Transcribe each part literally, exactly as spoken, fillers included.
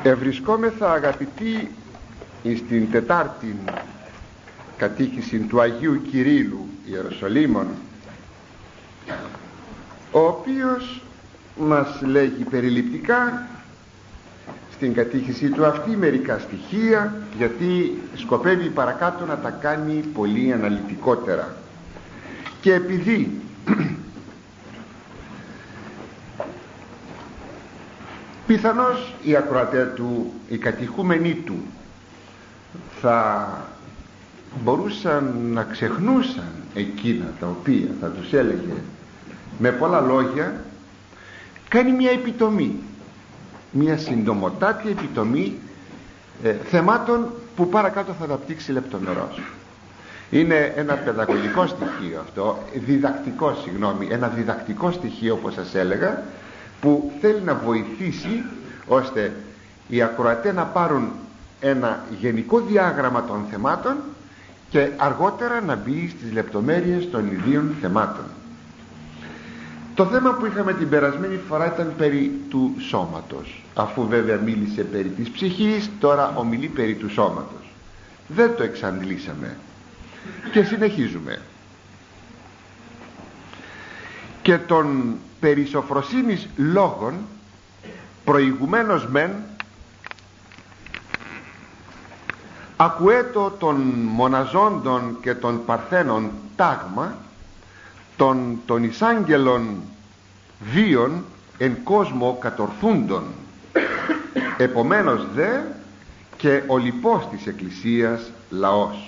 Ευρισκόμεθα, αγαπητοί, στην τετάρτη κατήχηση του Αγίου Κυρίλλου Ιεροσολύμων, ο οποίος μας λέγει περιληπτικά στην κατήχηση του αυτή μερικά στοιχεία, γιατί σκοπεύει παρακάτω να τα κάνει πολύ αναλυτικότερα. Και επειδή πιθανώς οι ακροατές του, οι κατηχούμενοι του θα μπορούσαν να ξεχνούσαν εκείνα τα οποία θα τους έλεγε με πολλά λόγια, κάνει μια επιτομή, μια συντομοτάτη επιτομή ε, θεμάτων που παρακάτω θα τα πτύξει λεπτομερώς. Είναι ένα παιδαγωγικό στοιχείο αυτό, διδακτικό συγγνώμη, ένα διδακτικό στοιχείο, όπως σας έλεγα, που θέλει να βοηθήσει ώστε οι ακροατές να πάρουν ένα γενικό διάγραμμα των θεμάτων και αργότερα να μπει στις λεπτομέρειες των ιδίων θεμάτων. Το θέμα που είχαμε την περασμένη φορά ήταν περί του σώματος. Αφού βέβαια μίλησε περί της ψυχής, τώρα ομιλεί περί του σώματος. Δεν το εξαντλήσαμε και συνεχίζουμε. Και των περί σοφροσύνης λόγων προηγουμένως μεν ακουέτο των μοναζόντων και των παρθένων τάγμα των, των εισάγγελων βίων εν κόσμο κατορθούντων. Επομένως δε και ο λοιπός της Εκκλησίας λαός.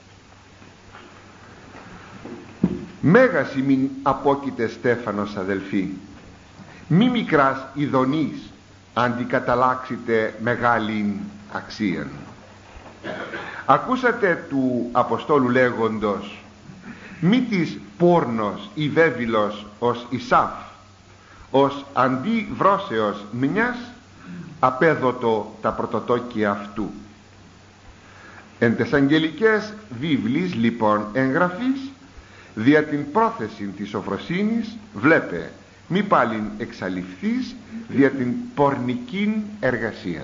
Μέγας ημίν απόκειται Στέφανος αδελφοί, μη μικράς ειδονής αντικαταλάξετε μεγάλην αξίαν. Ακούσατε του Αποστόλου λέγοντος, μη της πόρνος ή βέβυλος ως Ισάφ, ως αντί βρώσεως μιας απέδωτο τα πρωτοτόκια αυτού. Εν τες αγγελικές βίβλης λοιπόν εγγραφής, δια την πρόθεση της σοφροσύνης βλέπε μη πάλιν εξαλειφθείς δια την πορνικήν εργασίαν.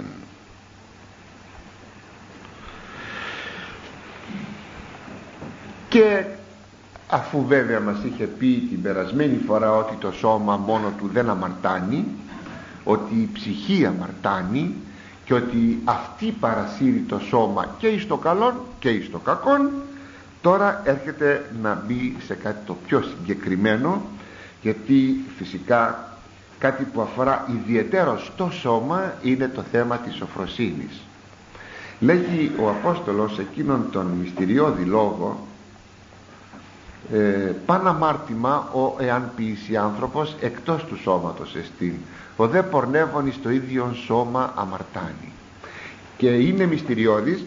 Και αφού βέβαια μας είχε πει την περασμένη φορά ότι το σώμα μόνο του δεν αμαρτάνει, ότι η ψυχή αμαρτάνει και ότι αυτή παρασύρει το σώμα και εις το καλόν και εις το κακόν, τώρα έρχεται να μπει σε κάτι το πιο συγκεκριμένο, γιατί φυσικά κάτι που αφορά ιδιαιτέρως το σώμα είναι το θέμα της σοφροσύνης. Λέγει ο Απόστολος εκείνον τον μυστηριώδη λόγο, ε, παν αμάρτημα ο εάν ποιήσει άνθρωπος εκτός του σώματος εστίν, ο δε πορνεύων εις το ίδιο σώμα αμαρτάνει. Και είναι μυστηριώδης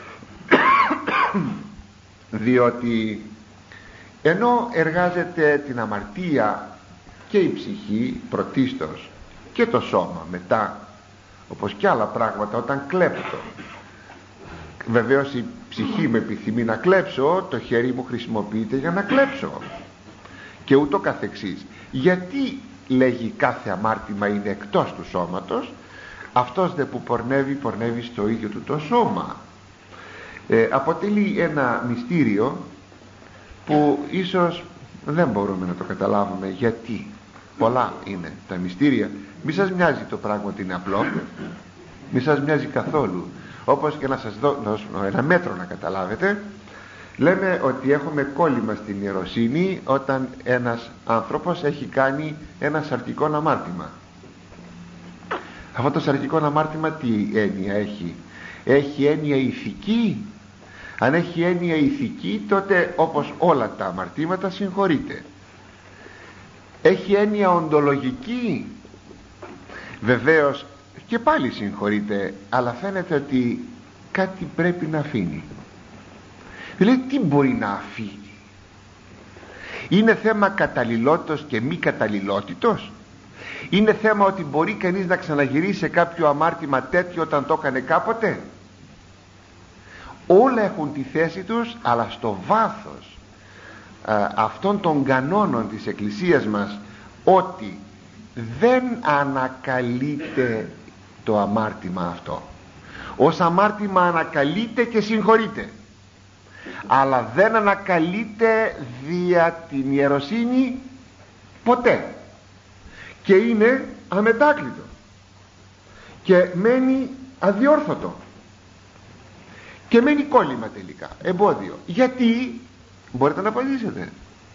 διότι ενώ εργάζεται την αμαρτία και η ψυχή πρωτίστως και το σώμα μετά, όπως και άλλα πράγματα, όταν κλέπτω, βεβαίως η ψυχή με επιθυμεί να κλέψω, το χέρι μου χρησιμοποιείται για να κλέψω και ούτω καθεξής. Γιατί λέγει κάθε αμάρτημα είναι εκτός του σώματος? Αυτός δε που πορνεύει, πορνεύει στο ίδιο του το σώμα. Ε, αποτελεί ένα μυστήριο που ίσως δεν μπορούμε να το καταλάβουμε, γιατί πολλά είναι τα μυστήρια. Μη σας μοιάζει το πράγμα ότι είναι απλό, μη σας μοιάζει καθόλου. Όπως και να σας δώσω ένα μέτρο να καταλάβετε, λέμε ότι έχουμε κόλλημα στην ιεροσύνη όταν ένας άνθρωπος έχει κάνει ένα σαρκικό αμάρτημα. Αυτό το σαρκικό αμάρτημα τι έννοια έχει? Έχει έννοια ηθική? Αν έχει έννοια ηθική, τότε όπως όλα τα αμαρτήματα συγχωρείται. Έχει έννοια οντολογική, βεβαίως και πάλι συγχωρείται, αλλά φαίνεται ότι κάτι πρέπει να αφήνει. Δηλαδή τι μπορεί να αφήνει? Είναι θέμα καταλληλότητος και μη καταλληλότητος? Είναι θέμα ότι μπορεί κανείς να ξαναγυρίσει σε κάποιο αμάρτημα τέτοιο όταν το έκανε κάποτε? Όλα έχουν τη θέση τους, αλλά στο βάθος α, αυτών των κανόνων της Εκκλησίας μας, ότι δεν ανακαλείται το αμάρτημα αυτό. Ως αμάρτημα ανακαλείται και συγχωρείται, αλλά δεν ανακαλείται δια την ιεροσύνη ποτέ, και είναι αμετάκλητο και μένει αδιόρθωτο και μένει κόλλημα τελικά, εμπόδιο. Γιατί? Μπορείτε να απαντήσετε?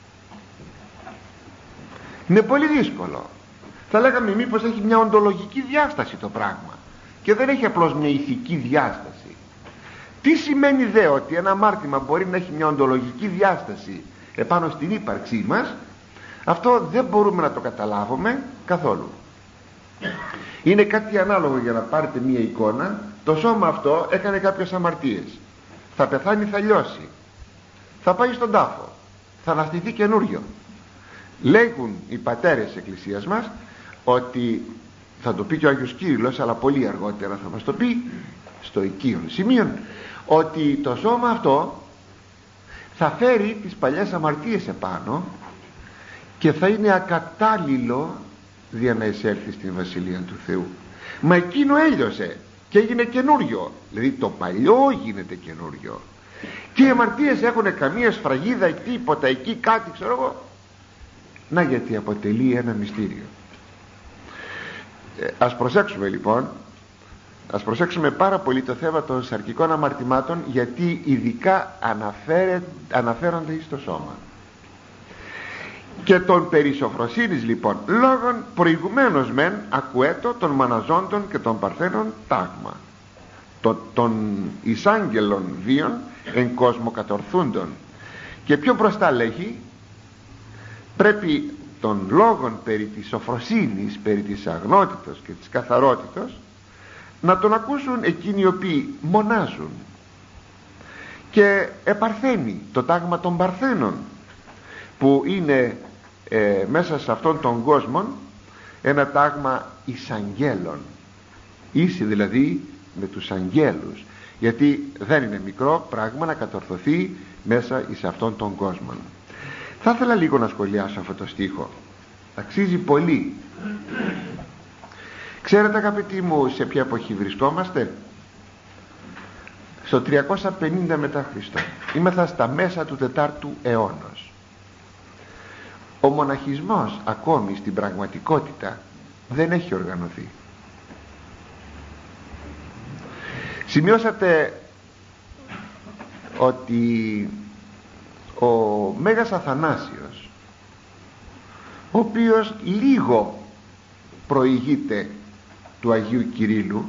Είναι πολύ δύσκολο. Θα λέγαμε μήπως έχει μια οντολογική διάσταση το πράγμα και δεν έχει απλώς μια ηθική διάσταση. Τι σημαίνει δε ότι ένα αμάρτημα μπορεί να έχει μια οντολογική διάσταση επάνω στην ύπαρξή μας? Αυτό δεν μπορούμε να το καταλάβουμε καθόλου. Είναι κάτι ανάλογο, για να πάρετε μια εικόνα. Το σώμα αυτό έκανε κάποιες αμαρτίες, θα πεθάνει, θα λιώσει, θα πάει στον τάφο, θα αναστηθεί καινούριο. Λέγουν οι πατέρες της Εκκλησίας μας ότι, θα το πει και ο Άγιος Κύριλλος, αλλά πολύ αργότερα θα μας το πει στο οικείον σημείον, ότι το σώμα αυτό θα φέρει τις παλιές αμαρτίες επάνω και θα είναι ακατάλληλο για να εισέλθει στην Βασιλεία του Θεού. Μα εκείνο έλειωσε και έγινε καινούριο, δηλαδή το παλιό γίνεται καινούριο, και οι αμαρτίες έχουν καμία σφραγίδα ή τίποτα εκεί, κάτι ξέρω εγώ. Να, γιατί αποτελεί ένα μυστήριο. ε, Ας προσέξουμε λοιπόν, ας προσέξουμε πάρα πολύ το θέμα των σαρκικών αμαρτημάτων, γιατί ειδικά αναφέρε, αναφέρονται στο σώμα. Και των περισοφροσύνης λοιπόν λόγων προηγουμένως μεν ακουέτο των μαναζόντων και των παρθένων τάγμα, το, των εισάγγελων βίων εν κόσμο κατορθούντων. Και πιο μπροστά λέγει, πρέπει των λόγων περί της σοφροσύνης, περί της αγνότητος και της καθαρότητος να τον ακούσουν εκείνοι οι οποίοι μονάζουν. Και επαρθένει το τάγμα των παρθένων, που είναι ε, μέσα σε αυτόν τον κόσμο ένα τάγμα εισαγγέλων, ίση δηλαδή με τους αγγέλους, γιατί δεν είναι μικρό πράγμα να κατορθωθεί μέσα σε αυτόν τον κόσμο. Θα ήθελα λίγο να σχολιάσω αυτό το στίχο, αξίζει πολύ. Ξέρετε αγαπητοί μου σε ποια εποχή βρισκόμαστε? Στο τριακόσια πενήντα μετά Χριστό. Είμεθα στα μέσα του τετάρτου αιώνος. Ο μοναχισμός ακόμη στην πραγματικότητα δεν έχει οργανωθεί. Σημειώσατε ότι ο Μέγας Αθανάσιος, ο οποίος λίγο προηγείται του Αγίου Κυρίλλου,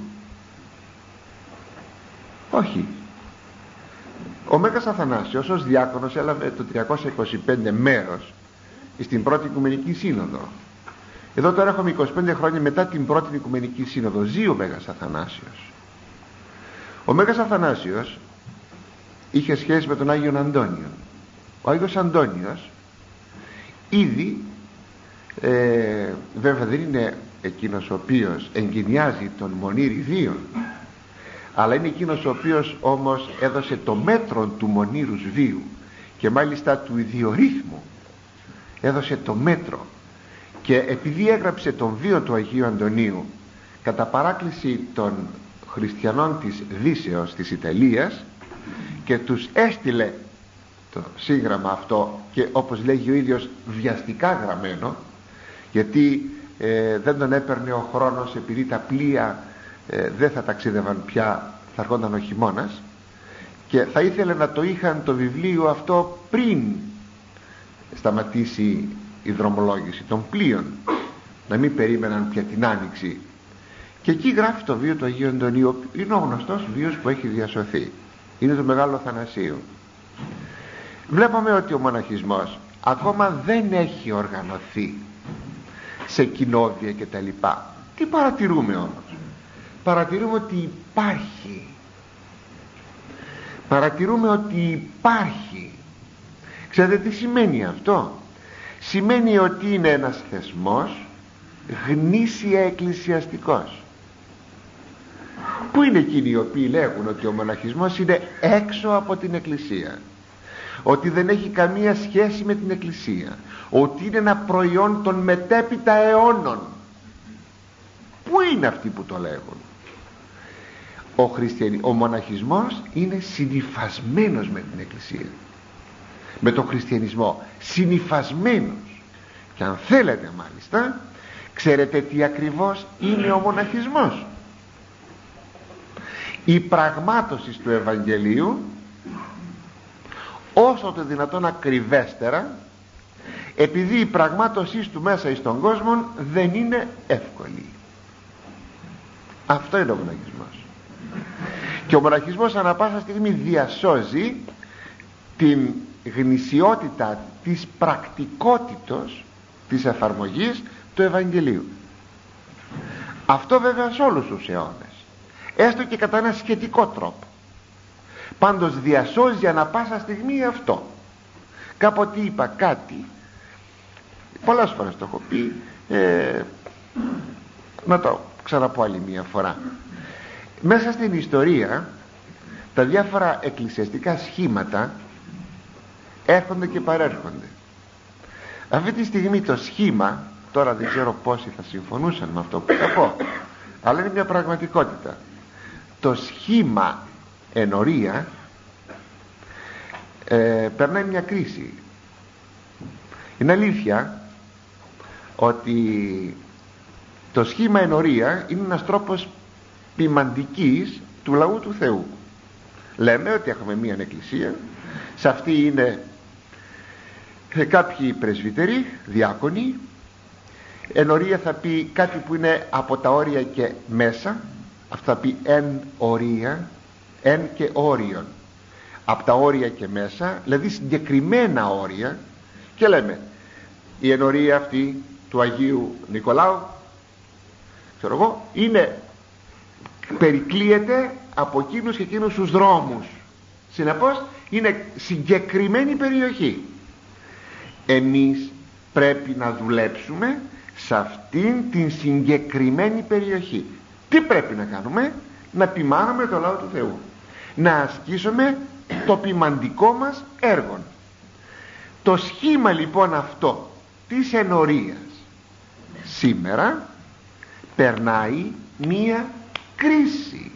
όχι, ο Μέγας Αθανάσιος ως διάκονος έλαβε το τριακόσια είκοσι πέντε μέρος στην πρώτη Οικουμενική Σύνοδο. Εδώ τώρα έχουμε είκοσι πέντε χρόνια μετά την πρώτη Οικουμενική Σύνοδο. Ζει ο Μέγας Αθανάσιος. Ο Μέγας Αθανάσιος είχε σχέση με τον Άγιον Αντώνιο. Ο Άγιος Αντώνιος ήδη ε, βέβαια δεν είναι εκείνος ο οποίος εγκαινιάζει τον Μονήρη βίον, αλλά είναι εκείνος ο οποίος όμως έδωσε το μέτρο του Μονήρους βίου, και μάλιστα του ιδιορύθμου έδωσε το μέτρο. Και επειδή έγραψε τον βίο του Αγίου Αντωνίου κατά παράκληση των χριστιανών της Δύσεως της Ιταλίας, και τους έστειλε το σύγγραμμα αυτό, και όπως λέγει ο ίδιος βιαστικά γραμμένο, γιατί ε, δεν τον έπαιρνε ο χρόνος, επειδή τα πλοία ε, δεν θα ταξίδευαν πια, θα έρχονταν ο χειμώνας, και θα ήθελε να το είχαν το βιβλίο αυτό πριν σταματήσει η δρομολόγηση των πλοίων, να μην περίμεναν πια την άνοιξη. Και εκεί γράφει το βίο του Αγίου Αντωνίου. Είναι ο γνωστός βίος που έχει διασωθεί, είναι το Μεγάλο Θανασίου. Βλέπουμε ότι ο μοναχισμός ακόμα δεν έχει οργανωθεί σε κοινόβια και τα λοιπά. Τι παρατηρούμε όμως? Παρατηρούμε ότι υπάρχει. Παρατηρούμε ότι υπάρχει. Ξέρετε τι σημαίνει αυτό? Σημαίνει ότι είναι ένας θεσμός γνήσια εκκλησιαστικός. Πού είναι εκείνοι οι οποίοι λέγουν ότι ο μοναχισμός είναι έξω από την Εκκλησία, ότι δεν έχει καμία σχέση με την Εκκλησία, ότι είναι ένα προϊόν των μετέπειτα αιώνων? Πού είναι αυτοί που το λέγουν? ο, χριστιανι... ο μοναχισμός είναι συνυφασμένος με την Εκκλησία, με τον χριστιανισμό, συνυφασμένος. Και αν θέλετε μάλιστα, ξέρετε τι ακριβώς είναι ο μοναχισμός? Η πραγμάτωση του Ευαγγελίου όσο το δυνατόν ακριβέστερα, επειδή η πραγμάτωσή του μέσα εις τον κόσμο δεν είναι εύκολη. Αυτό είναι ο μοναχισμός. Και ο μοναχισμός ανά πάσα στιγμή διασώζει την γνησιότητα της πρακτικότητος της εφαρμογής του Ευαγγελίου. Αυτό βέβαια σε όλους τους αιώνες, έστω και κατά ένα σχετικό τρόπο. Πάντως διασώζει ανά πάσα στιγμή αυτό. Κάποτε είπα κάτι, πολλές φορές το έχω πει, ε, να το ξαναπώ άλλη μία φορά. Μέσα στην ιστορία τα διάφορα εκκλησιαστικά σχήματα έρχονται και παρέρχονται. Αυτή τη στιγμή το σχήμα, τώρα δεν ξέρω πόσοι θα συμφωνούσαν με αυτό που θα πω, αλλά είναι μια πραγματικότητα. Το σχήμα ενορία ε, περνάει μια κρίση. Είναι αλήθεια ότι το σχήμα ενορία είναι ένας τρόπος ποιμαντικής του λαού του Θεού. Λέμε ότι έχουμε μια εκκλησία, σε αυτή είναι κάποιοι πρεσβύτεροι, διάκονοι. Ενορία θα πει κάτι που είναι από τα όρια και μέσα. Αυτό θα πει εν ορία, εν και όριον, από τα όρια και μέσα, δηλαδή συγκεκριμένα όρια. Και λέμε η ενορία αυτή του Αγίου Νικολάου, ξέρω εγώ, είναι, περικλείεται από εκείνους και εκείνους τους δρόμους. Συνεπώς είναι συγκεκριμένη περιοχή. Εμείς πρέπει να δουλέψουμε σε αυτήν την συγκεκριμένη περιοχή. Τι πρέπει να κάνουμε? Να ποιμάνουμε το λαό του Θεού, να ασκήσουμε το ποιμαντικό μας έργο. Το σχήμα λοιπόν αυτό της ενορίας σήμερα περνάει μία κρίση.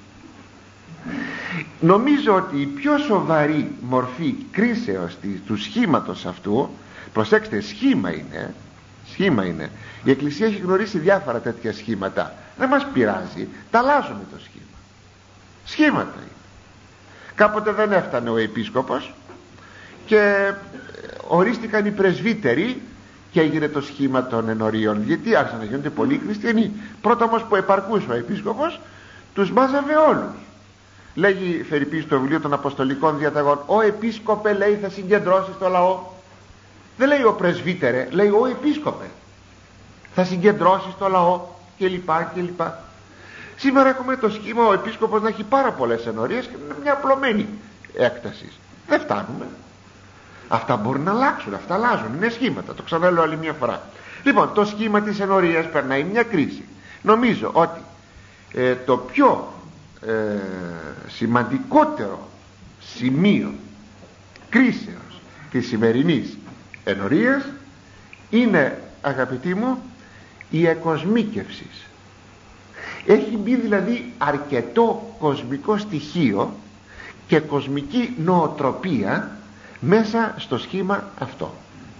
Νομίζω ότι η πιο σοβαρή μορφή κρίσεως του σχήματος αυτού, προσέξτε, σχήμα είναι, σχήμα είναι. Η Εκκλησία έχει γνωρίσει διάφορα τέτοια σχήματα. Δεν μας πειράζει, τα αλλάζουμε το σχήμα. Σχήματα είναι. Κάποτε δεν έφτανε ο επίσκοπος και ορίστηκαν οι πρεσβύτεροι και έγινε το σχήμα των ενωρίων, γιατί άρχισαν να γίνονται πολλοί χριστιανοί. Πρώτα όμως που επαρκούσε ο επίσκοπος, τους μάζαβε όλους. Λέγει φερειπή στο βιβλίο των Αποστολικών Διαταγών, ο επίσκοπε, λέει, θα συγκεντρώσει το λαό. Δεν λέει ο πρεσβύτερε, λέει ο επίσκοπε, θα συγκεντρώσει το λαό, κλπ κλπ. Σήμερα έχουμε το σχήμα ο επίσκοπος να έχει πάρα πολλές ενορίες και μια απλωμένη έκταση. Δεν φτάνουμε. Αυτά μπορούν να αλλάξουν, αυτά αλλάζουν, είναι σχήματα, το ξαναλέω άλλη μια φορά. Λοιπόν, το σχήμα της ενορίας περνάει μια κρίση. Νομίζω ότι ε, το πιο ε, σημαντικότερο σημείο κρίσεως της σημερινής ενορίας είναι, αγαπητοί μου, η εκοσμίκευση. Έχει μπει δηλαδή αρκετό κοσμικό στοιχείο και κοσμική νοοτροπία μέσα στο σχήμα αυτό.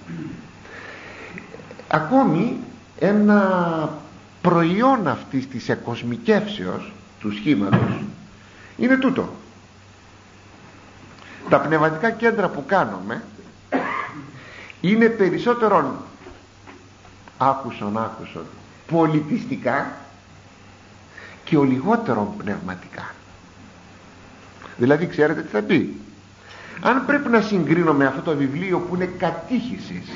Ακόμη ένα προϊόν αυτής της εκοσμικεύσεως του σχήματος είναι τούτο. Τα πνευματικά κέντρα που κάνουμε είναι περισσότερον, άκουσον άκουσον, πολιτιστικά και ο λιγότερον πνευματικά. Δηλαδή ξέρετε τι θα πει? Αν πρέπει να συγκρίνω με αυτό το βιβλίο που είναι κατήχησης,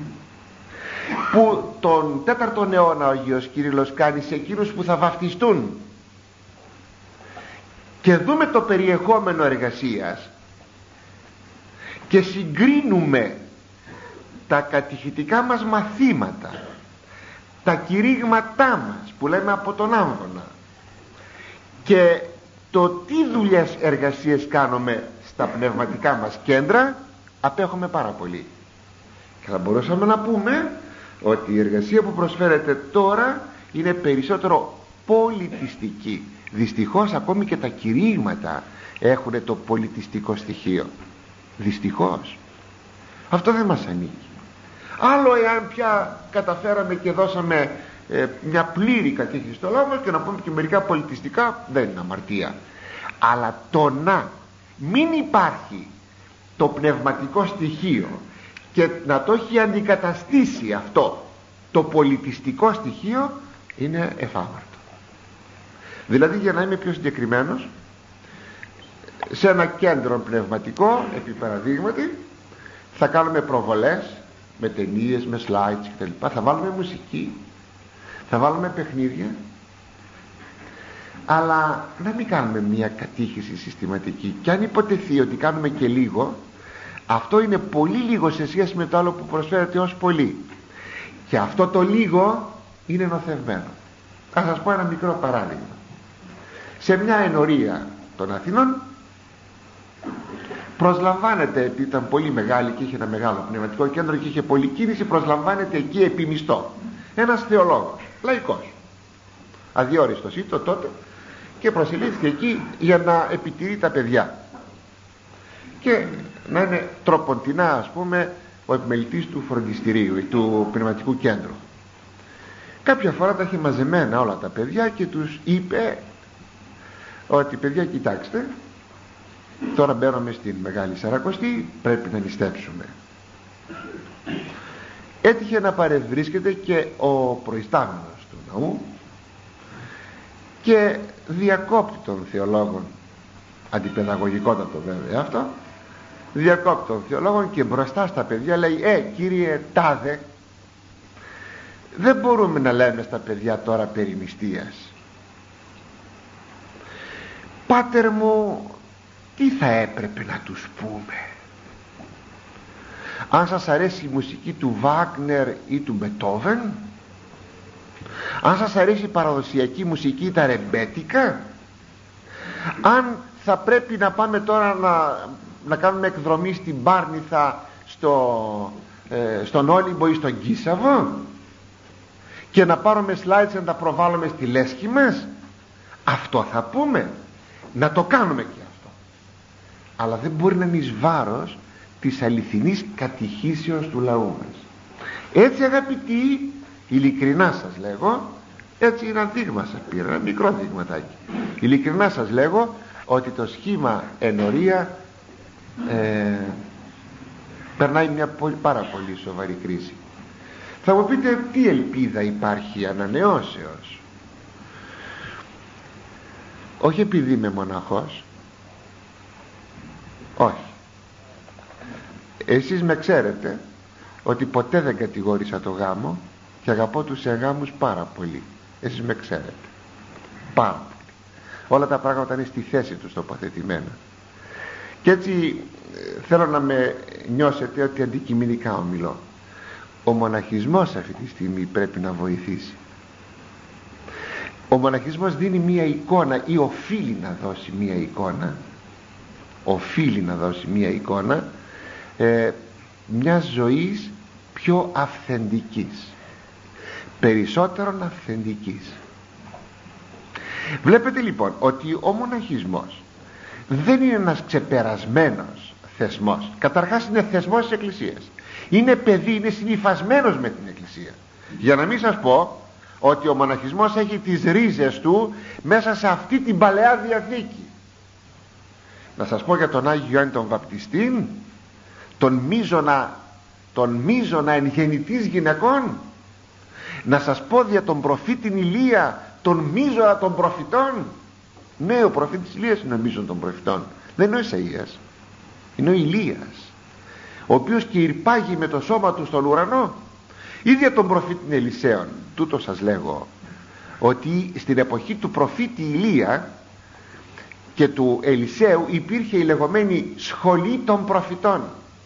που τον τέταρτο αιώνα ο Αγίος Κύριλλος κάνει σε εκείνους που θα βαφτιστούν, και δούμε το περιεχόμενο εργασίας και συγκρίνουμε τα κατηχητικά μας μαθήματα, τα κηρύγματά μας που λέμε από τον άμβονα, και το τι δουλειές εργασίες κάνουμε στα πνευματικά μας κέντρα, απέχουμε πάρα πολύ. Και θα μπορούσαμε να πούμε ότι η εργασία που προσφέρεται τώρα είναι περισσότερο πολιτιστική, Δυστυχώς ακόμη και τα κηρύγματα έχουν το πολιτιστικό στοιχείο. Δυστυχώς. Αυτό δεν μας ανήκει. Άλλο εάν πια καταφέραμε και δώσαμε ε, μια πλήρη κατήχηση στο λαό μας και να πούμε και μερικά πολιτιστικά, δεν είναι αμαρτία. Αλλά το να μην υπάρχει το πνευματικό στοιχείο και να το έχει αντικαταστήσει αυτό το πολιτιστικό στοιχείο, είναι εφάμαρτο. Δηλαδή, για να είμαι πιο συγκεκριμένος, σε ένα κέντρο πνευματικό, επί παραδείγματι, θα κάνουμε προβολές με ταινίες, με slides κτλ. Θα βάλουμε μουσική, θα βάλουμε παιχνίδια, αλλά να μην κάνουμε μια κατήχηση συστηματική. Και αν υποτεθεί ότι κάνουμε και λίγο, αυτό είναι πολύ λίγο σε σχέση με το άλλο που προσφέρεται ως πολύ, και αυτό το λίγο είναι νοθευμένο. Θα σας πω ένα μικρό παράδειγμα. Σε μια ενορία των Αθηνών προσλαμβάνεται, επειδή ήταν πολύ μεγάλη και είχε ένα μεγάλο πνευματικό κέντρο και είχε πολλή κίνηση, προσλαμβάνεται εκεί επί μισθό ένας θεολόγος, λαϊκός, αδιόριστος ήτο τότε, και προσελήφθηκε εκεί για να επιτηρεί τα παιδιά και να είναι τροποντινά, ας πούμε, ο επιμελητής του φροντιστηρίου, του πνευματικού κέντρου. Κάποια φορά τα είχε μαζεμένα όλα τα παιδιά και τους είπε ότι, παιδιά, κοιτάξτε, τώρα μπαίνουμε στην Μεγάλη Σαρακοστή, πρέπει να νηστέψουμε. Έτυχε να παρευρίσκεται και ο προϊστάμενος του ναού και διακόπτει των θεολόγων, αντιπαιδαγωγικότατο βέβαια αυτό, διακόπτει των θεολόγων και μπροστά στα παιδιά λέει, ε κύριε τάδε, δεν μπορούμε να λέμε στα παιδιά τώρα περί νηστείας. Πάτερ μου, τι θα έπρεπε να τους πούμε? Αν σας αρέσει η μουσική του Βάγνερ ή του Μπετόβεν, αν σας αρέσει η παραδοσιακή μουσική, τα ρεμπέτικα, αν θα πρέπει να πάμε τώρα να, να κάνουμε εκδρομή στην Πάρνηθα, στο, ε, στον Όλυμπο ή στον Κίσαβο, και να πάρουμε slides να τα προβάλλουμε στη λέσχη μας, αυτό θα πούμε? Να το κάνουμε και αυτό, αλλά δεν μπορεί να είναι εις βάρος της αληθινής κατηχήσεως του λαού μας. Έτσι, αγαπητοί, ειλικρινά σας λέγω, έτσι είναι ένα δείγμα σας πήρα, ένα μικρό δείγματάκι, ειλικρινά σας λέγω ότι το σχήμα ενορία ε, περνάει μια πολύ, πάρα πολύ σοβαρή κρίση. Θα μου πείτε, τι ελπίδα υπάρχει ανανεώσεως? Όχι επειδή είμαι μοναχός, όχι. Εσείς με ξέρετε ότι ποτέ δεν κατηγόρησα το γάμο και αγαπώ τους εγγάμους πάρα πολύ. Εσείς με ξέρετε πάρα πολύ. Όλα τα πράγματα είναι στη θέση τους τοποθετημένα. Και έτσι θέλω να με νιώσετε ότι αντικειμενικά ομιλώ. Ο μοναχισμός αυτή τη στιγμή πρέπει να βοηθήσει. Ο μοναχισμός δίνει μία εικόνα, ή οφείλει να δώσει μία εικόνα, οφείλει να δώσει μία εικόνα ε, μιας ζωής πιο αυθεντικής, περισσότερον αυθεντικής. Βλέπετε λοιπόν ότι ο μοναχισμός δεν είναι ένας ξεπερασμένος θεσμός. Καταρχάς είναι θεσμός της Εκκλησίας, είναι παιδί, είναι συνυφασμένος με την Εκκλησία. Για να μην σας πω ότι ο μοναχισμός έχει τις ρίζες του μέσα σε αυτή την Παλαιά Διαθήκη. Να σας πω για τον Άγιο Ιωάννη τον Βαπτιστήν, τον μίζωνα, τον μίζωνα εν γεννητής γυναικών. Να σας πω για τον προφήτην Ηλία, τον μίζωνα των προφητών. Ναι, ο προφήτης Ηλίας είναι ο μίζων των προφητών, δεν είναι ο Ισαΐας, είναι ο Ηλίας, ο οποίος και ηρπάγει με το σώμα του στον ουρανό. Ίδια τον προφήτην Ελισέων. Τούτο σας λέγω, ότι στην εποχή του προφήτη Ηλία και του Ελισέου υπήρχε η λεγόμενη σχολή των προφητών.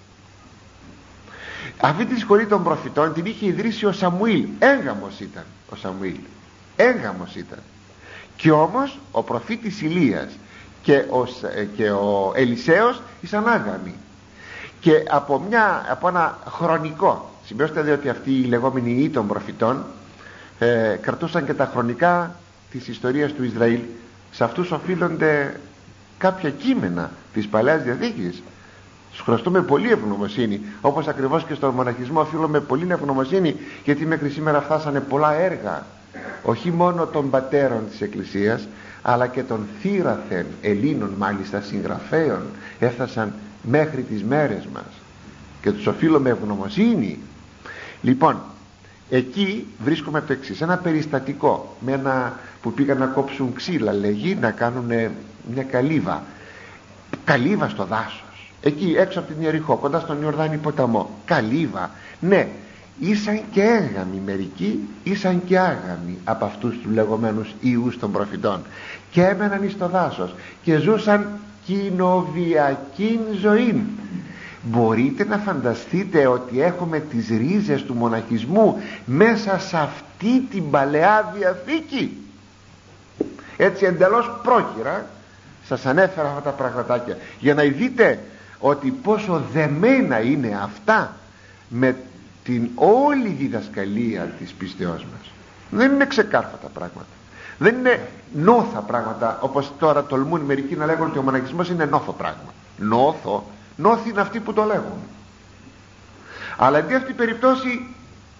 Αυτή τη σχολή των προφητών την είχε ιδρύσει ο Σαμουήλ. Έγγαμος ήταν ο Σαμουήλ, έγγαμος ήταν. Και όμως ο προφήτης Ηλίας και ο, και ο Ελισέος ήσαν άγαμοι. Και από, μια, από ένα χρονικό, συμπιώστε διότι αυτοί οι λεγόμενοι ιοί των προφητών ε, κρατούσαν και τα χρονικά της ιστορίας του Ισραήλ σε αυτούς οφείλονται κάποια κείμενα της Παλαιάς Διαθήκης. Τους χρωστούμε πολύ ευγνωμοσύνη, όπως ακριβώς και στον μοναχισμό οφείλουμε πολύ ευγνωμοσύνη, γιατί μέχρι σήμερα φτάσανε πολλά έργα, όχι μόνο των πατέρων της Εκκλησίας, αλλά και των θύραθεν Ελλήνων, μάλιστα συγγραφέων, έφτασαν μέχρι τις μέρες μας και τους οφείλουμε ευγνωμοσύνη. Λοιπόν, εκεί βρίσκουμε το εξής, ένα περιστατικό με ένα που πήγαν να κόψουν ξύλα, λέγει, να κάνουν μια καλύβα καλύβα στο δάσος, εκεί έξω από την Ιεριχώ, κοντά στον Ιορδάνη ποταμό. Καλύβα, ναι, ήσαν και έγαμοι μερικοί, ήσαν και άγαμοι από αυτούς τους λεγόμενους ιούς των προφητών, και έμεναν εις το δάσος και ζούσαν κοινοβιακήν ζωήν. Μπορείτε να φανταστείτε ότι έχουμε τις ρίζες του μοναχισμού μέσα σε αυτή την Παλαιά Διαθήκη? Έτσι εντελώς πρόχειρα σας ανέφερα αυτά τα πραγματάκια για να δείτε ότι πόσο δεμένα είναι αυτά με την όλη διδασκαλία της πίστεώς μας. Δεν είναι ξεκάρφατα πράγματα, δεν είναι νόθα πράγματα, όπως τώρα τολμούν μερικοί να λέγουν ότι ο μοναχισμός είναι νόθο πράγμα. Νόθο, νόθοι είναι αυτοί που το λέγουν. Αλλά αντί αυτή η περίπτωση,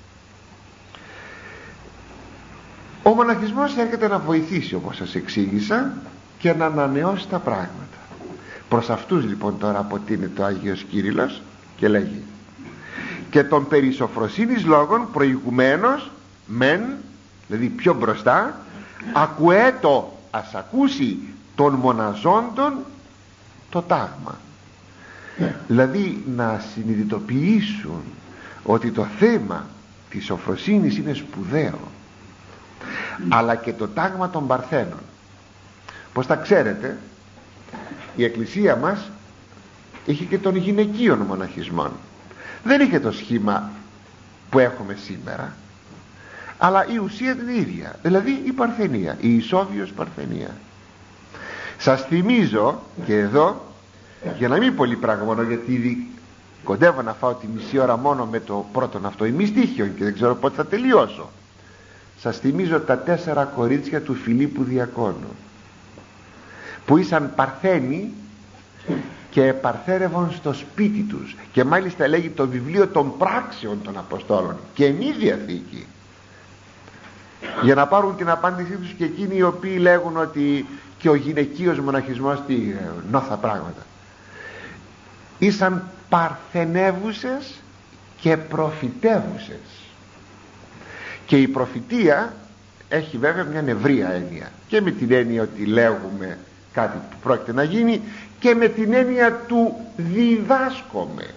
ο μοναχισμός έρχεται να βοηθήσει, όπως σας εξήγησα, και να ανανεώσει τα πράγματα. Προς αυτούς λοιπόν τώρα αποτείνεται ο Άγιος Κύριλλος και λέγει: και των περί σοφροσύνης λόγων προηγουμένως μεν, δηλαδή πιο μπροστά, ακουέτο, ας ακούσει των μοναζόντων το τάγμα. Δηλαδή να συνειδητοποιήσουν ότι το θέμα της σοφροσύνης είναι σπουδαίο, αλλά και το τάγμα των Παρθένων. Πως τα ξέρετε, η Εκκλησία μας είχε και των γυναικείων μοναχισμών. Δεν είχε το σχήμα που έχουμε σήμερα, αλλά η ουσία είναι η ίδια, δηλαδή η Παρθενία, η ισόβιος Παρθενία. Σας θυμίζω και εδώ, για να μην πολύ πράγμα μόνο, γιατί ήδη κοντεύω να φάω τη μισή ώρα μόνο με το πρώτον αυτό ημιστίχιο και δεν ξέρω πότε θα τελειώσω. Σας θυμίζω τα τέσσερα κορίτσια του Φιλίππου Διακόνου, που ήσαν Παρθένοι και παρθέρευαν στο σπίτι τους, και μάλιστα λέγει το βιβλίο των πράξεων των Αποστόλων, Καινή Διαθήκη, για να πάρουν την απάντησή τους και εκείνοι οι οποίοι λέγουν ότι και ο γυναικείος μοναχισμός, τι νόθα πράγματα. Ήσαν παρθενεύουσες και προφητεύουσες. Και η προφητεία έχει βέβαια μια ευρεία έννοια, και με την έννοια ότι λέγουμε κάτι που πρόκειται να γίνει, και με την έννοια του διδάσκομαι,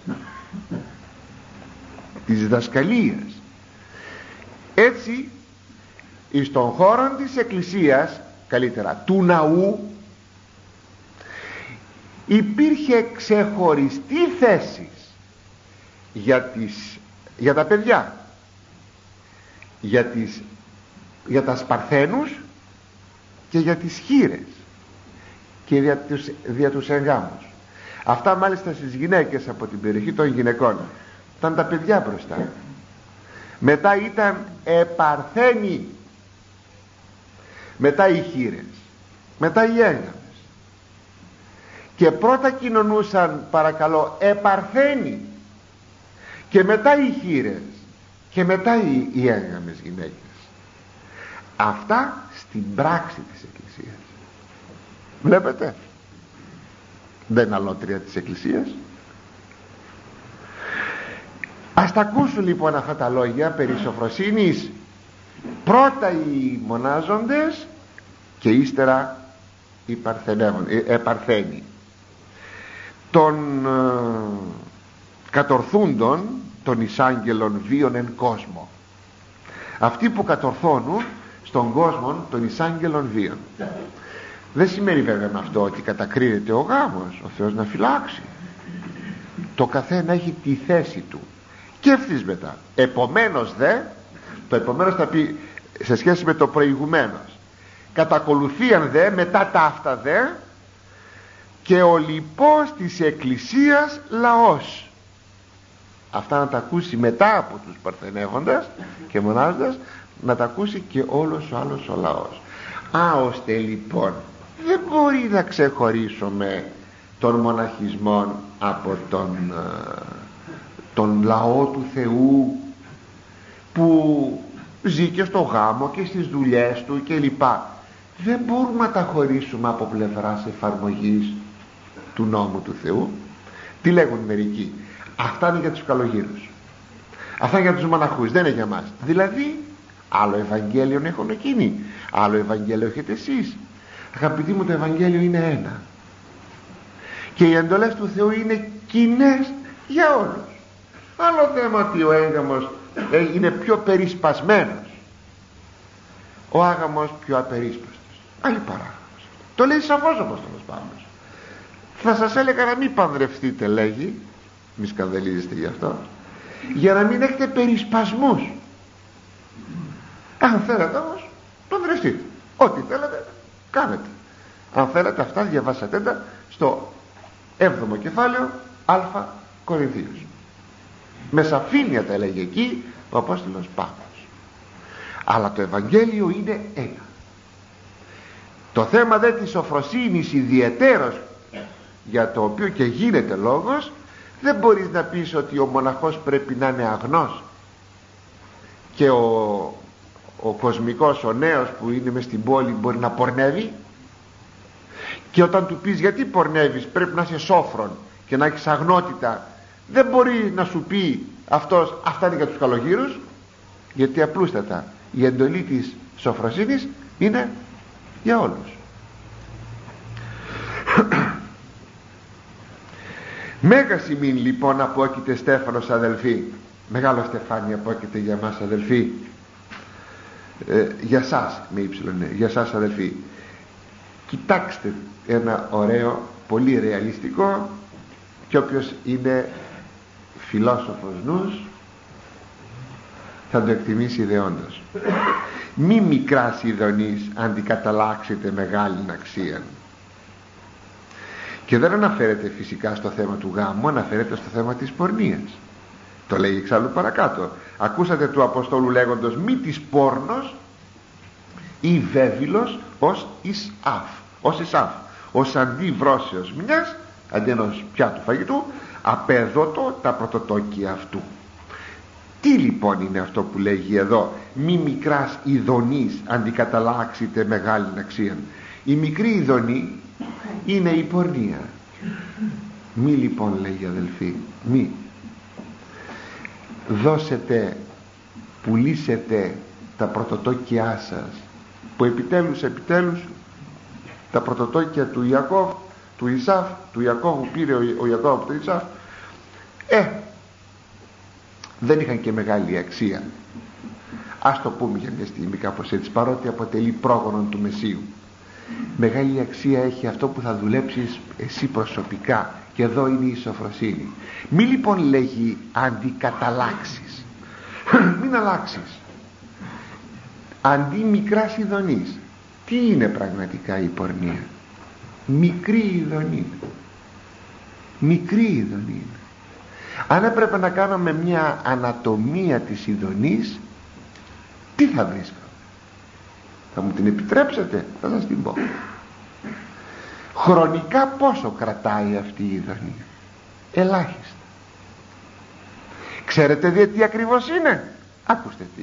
της διδασκαλίας. Έτσι εις των χώρων της Εκκλησίας, καλύτερα του ναού, υπήρχε ξεχωριστή θέση για, τις, για τα παιδιά, για, τις, για τα σπαρθένους και για τις χήρες και για τους, για τους εγγάμους. Αυτά μάλιστα στις γυναίκες, από την περιοχή των γυναικών ήταν τα παιδιά μπροστά, μετά ήταν επαρθένοι, μετά οι χήρες, μετά οι έγγαμες, και πρώτα κοινωνούσαν, παρακαλώ, επαρθένοι, και μετά οι χήρες, και μετά οι, οι έγγαμες γυναίκες. Αυτά στην πράξη της Εκκλησίας. Βλέπετε, δεν είναι αλότρια της Εκκλησίας. Ας τα ακούσουν λοιπόν αυτά τα λόγια περί σοφροσύνης, πρώτα οι μονάζοντες και ύστερα οι επαρθένοι των ε, κατορθούντων των εισάγγελων βίων εν κόσμο. Αυτοί που κατορθώνουν στον κόσμο των εισάγγελων βίων. Δεν σημαίνει βέβαια με αυτό ότι κατακρίνεται ο γάμος, ο Θεός να φυλάξει. Το καθένα έχει τη θέση του και ευθύς μετά. Επομένως δε, το επομένως θα πει σε σχέση με το προηγουμένως, κατακολουθίαν δε μετά τα αυτά δε και ο λοιπός της Εκκλησίας λαός. Αυτά να τα ακούσει μετά από τους παρθενεύοντας και μονάζοντας, να τα ακούσει και όλος ο άλλος ο λαός. Α, ώστε λοιπόν δεν μπορεί να ξεχωρίσουμε τον μοναχισμό από τον, τον λαό του Θεού που ζει και στο γάμο και στις δουλειές του και λοιπά. Δεν μπορούμε να τα χωρίσουμε από πλευράς εφαρμογής του νόμου του Θεού. Τι λέγουν μερικοί? Αυτά είναι για τους καλογύρους, αυτά είναι για τους μοναχούς, δεν είναι για μας. Δηλαδή άλλο Ευαγγέλιο έχουν εκείνοι, άλλο Ευαγγέλιο έχετε εσείς. Αγαπητοί μου, το Ευαγγέλιο είναι ένα και οι εντολές του Θεού είναι κοινές για όλους. Άλλο θέμα ότι ο έγγαμος είναι πιο περισπασμένος, ο άγαμος πιο απερίσπαστος. Άλλη παράγραφος. Το λέει σαφώς ο Απόστολος Παύλος. Θα σας έλεγα να μην παντρευτείτε, λέγει, μη σκανδαλίζεστε γι' αυτό, για να μην έχετε περισπασμούς. Αν θέλετε όμως, παντρευτείτε. Ό,τι θέλετε κάνετε. Αν θέλετε, αυτά διαβάσατε τα στο έβδομο κεφάλαιο Α Κορινθίους. Με σαφήνεια τα έλεγε εκεί ο Απόστολος Παύλος. Αλλά το Ευαγγέλιο είναι ένα. Το θέμα δε της σοφροσύνης ιδιαιτέρως, για το οποίο και γίνεται λόγος, δεν μπορείς να πεις ότι ο μοναχός πρέπει να είναι αγνός και ο, ο κοσμικός, ο νέος που είναι μες στην πόλη μπορεί να πορνεύει, και όταν του πεις γιατί πορνεύεις πρέπει να είσαι σόφρον και να έχεις αγνότητα, δεν μπορεί να σου πει αυτός αυτά είναι για τους καλογύρους, γιατί απλούστατα η εντολή της σοφροσύνης είναι για όλους. Μέγα σημείν λοιπόν απόκειται Στέφανος αδελφοί, μεγάλο στεφάνι απόκειται για μας αδελφοί, ε, για σας με ύψιλον, ναι, για σας αδελφοί. Κοιτάξτε ένα ωραίο, πολύ ρεαλιστικό, και όποιος είναι φιλόσοφος νους θα το εκτιμήσει ιδεόντως. Μη μικράς ειδονής αντικαταλλάξετε μεγάλην αξίαν. Και δεν αναφέρεται φυσικά στο θέμα του γάμου, αναφέρεται στο θέμα της πορνείας. Το λέει εξάλλου παρακάτω. Ακούσατε του Αποστόλου λέγοντος μη της πόρνος ή βέβυλος ως εις αφ, ως εις αφ, ως αντί βρώσεως μιας, αντί ενός πιάτου φαγητού, απέδωτο τα πρωτοτόκια αυτού. Τι λοιπόν είναι αυτό που λέγει εδώ μη μικράς ειδονής αντικαταλλάξετε μεγάλην αξίαν? Η μικρή ειδονή είναι η πορνεία. Μη λοιπόν, λέγει αδελφοί, μη δώσετε, πουλήσετε τα πρωτοτόκια σας, που επιτέλους επιτέλους τα πρωτοτόκια του Ιακώβ, του Ισάφ, του Ιακώβου πήρε ο, ο Ιακώβ από το Ισάφ, ε δεν είχαν και μεγάλη αξία, ας το πούμε για μια στιγμή κάπως έτσι, παρότι αποτελεί πρόγονον του Μεσσίου. Μεγάλη αξία έχει αυτό που θα δουλέψεις εσύ προσωπικά, και εδώ είναι η σοφροσύνη. Μη λοιπόν λέγει αντικαταλλάξεις, μην αλλάξεις. Αντί μικράς ειδονής, τι είναι πραγματικά η πορνεία? Μικρή ειδονή, μικρή ειδονή. Αν έπρεπε να κάνουμε μια ανατομία της ειδονής, τι θα βρίσκω? Θα μου την επιτρέψετε? Θα σας την πω. Χρονικά πόσο κρατάει αυτή η ειδονή? Ελάχιστα. Ξέρετε δε τι ακριβώς είναι? Άκουστε τι.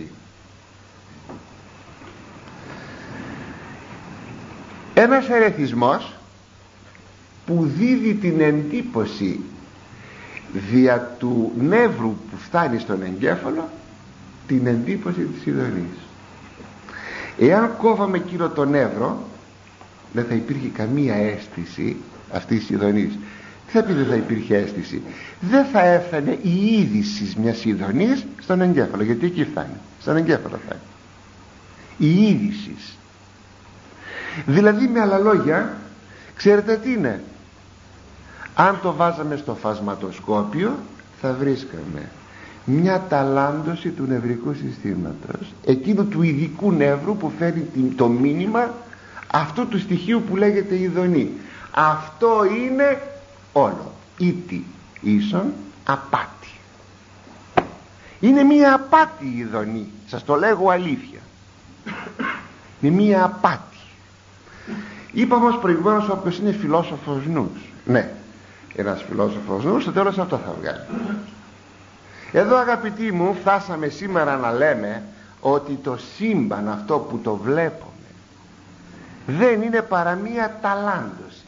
Ένας ερεθισμός που δίδει την εντύπωση δια του νεύρου που φτάνει στον εγκέφαλο, την εντύπωση της ειδονής. Εάν κόβαμε εκείνο το νεύρο, δεν θα υπήρχε καμία αίσθηση αυτής της ειδονής. Τι θα πει δεν θα υπήρχε αίσθηση? Δεν θα έφτανε η είδηση μιας ειδονής στον εγκέφαλο, γιατί εκεί φτάνει, στον εγκέφαλο φτάνει η είδηση. Δηλαδή, με άλλα λόγια, ξέρετε τι είναι? Αν το βάζαμε στο φασματοσκόπιο θα βρίσκαμε μια ταλάντωση του νευρικού συστήματος, εκείνου του ειδικού νεύρου που φέρει το μήνυμα αυτού του στοιχείου που λέγεται ειδονή. Αυτό είναι όλο. Ήτι ίσον απάτη. Είναι μια απάτη η ειδονή, σας το λέγω αλήθεια. Είναι μια απάτη. Είπαμε όμως προηγουμένως όποιος είναι φιλόσοφος νους. Ναι, ένας φιλόσοφος νους στο τέλος αυτό θα βγάλει. Εδώ αγαπητοί μου φτάσαμε σήμερα να λέμε ότι το σύμπαν αυτό που το βλέπουμε δεν είναι παρά μία ταλάντωση.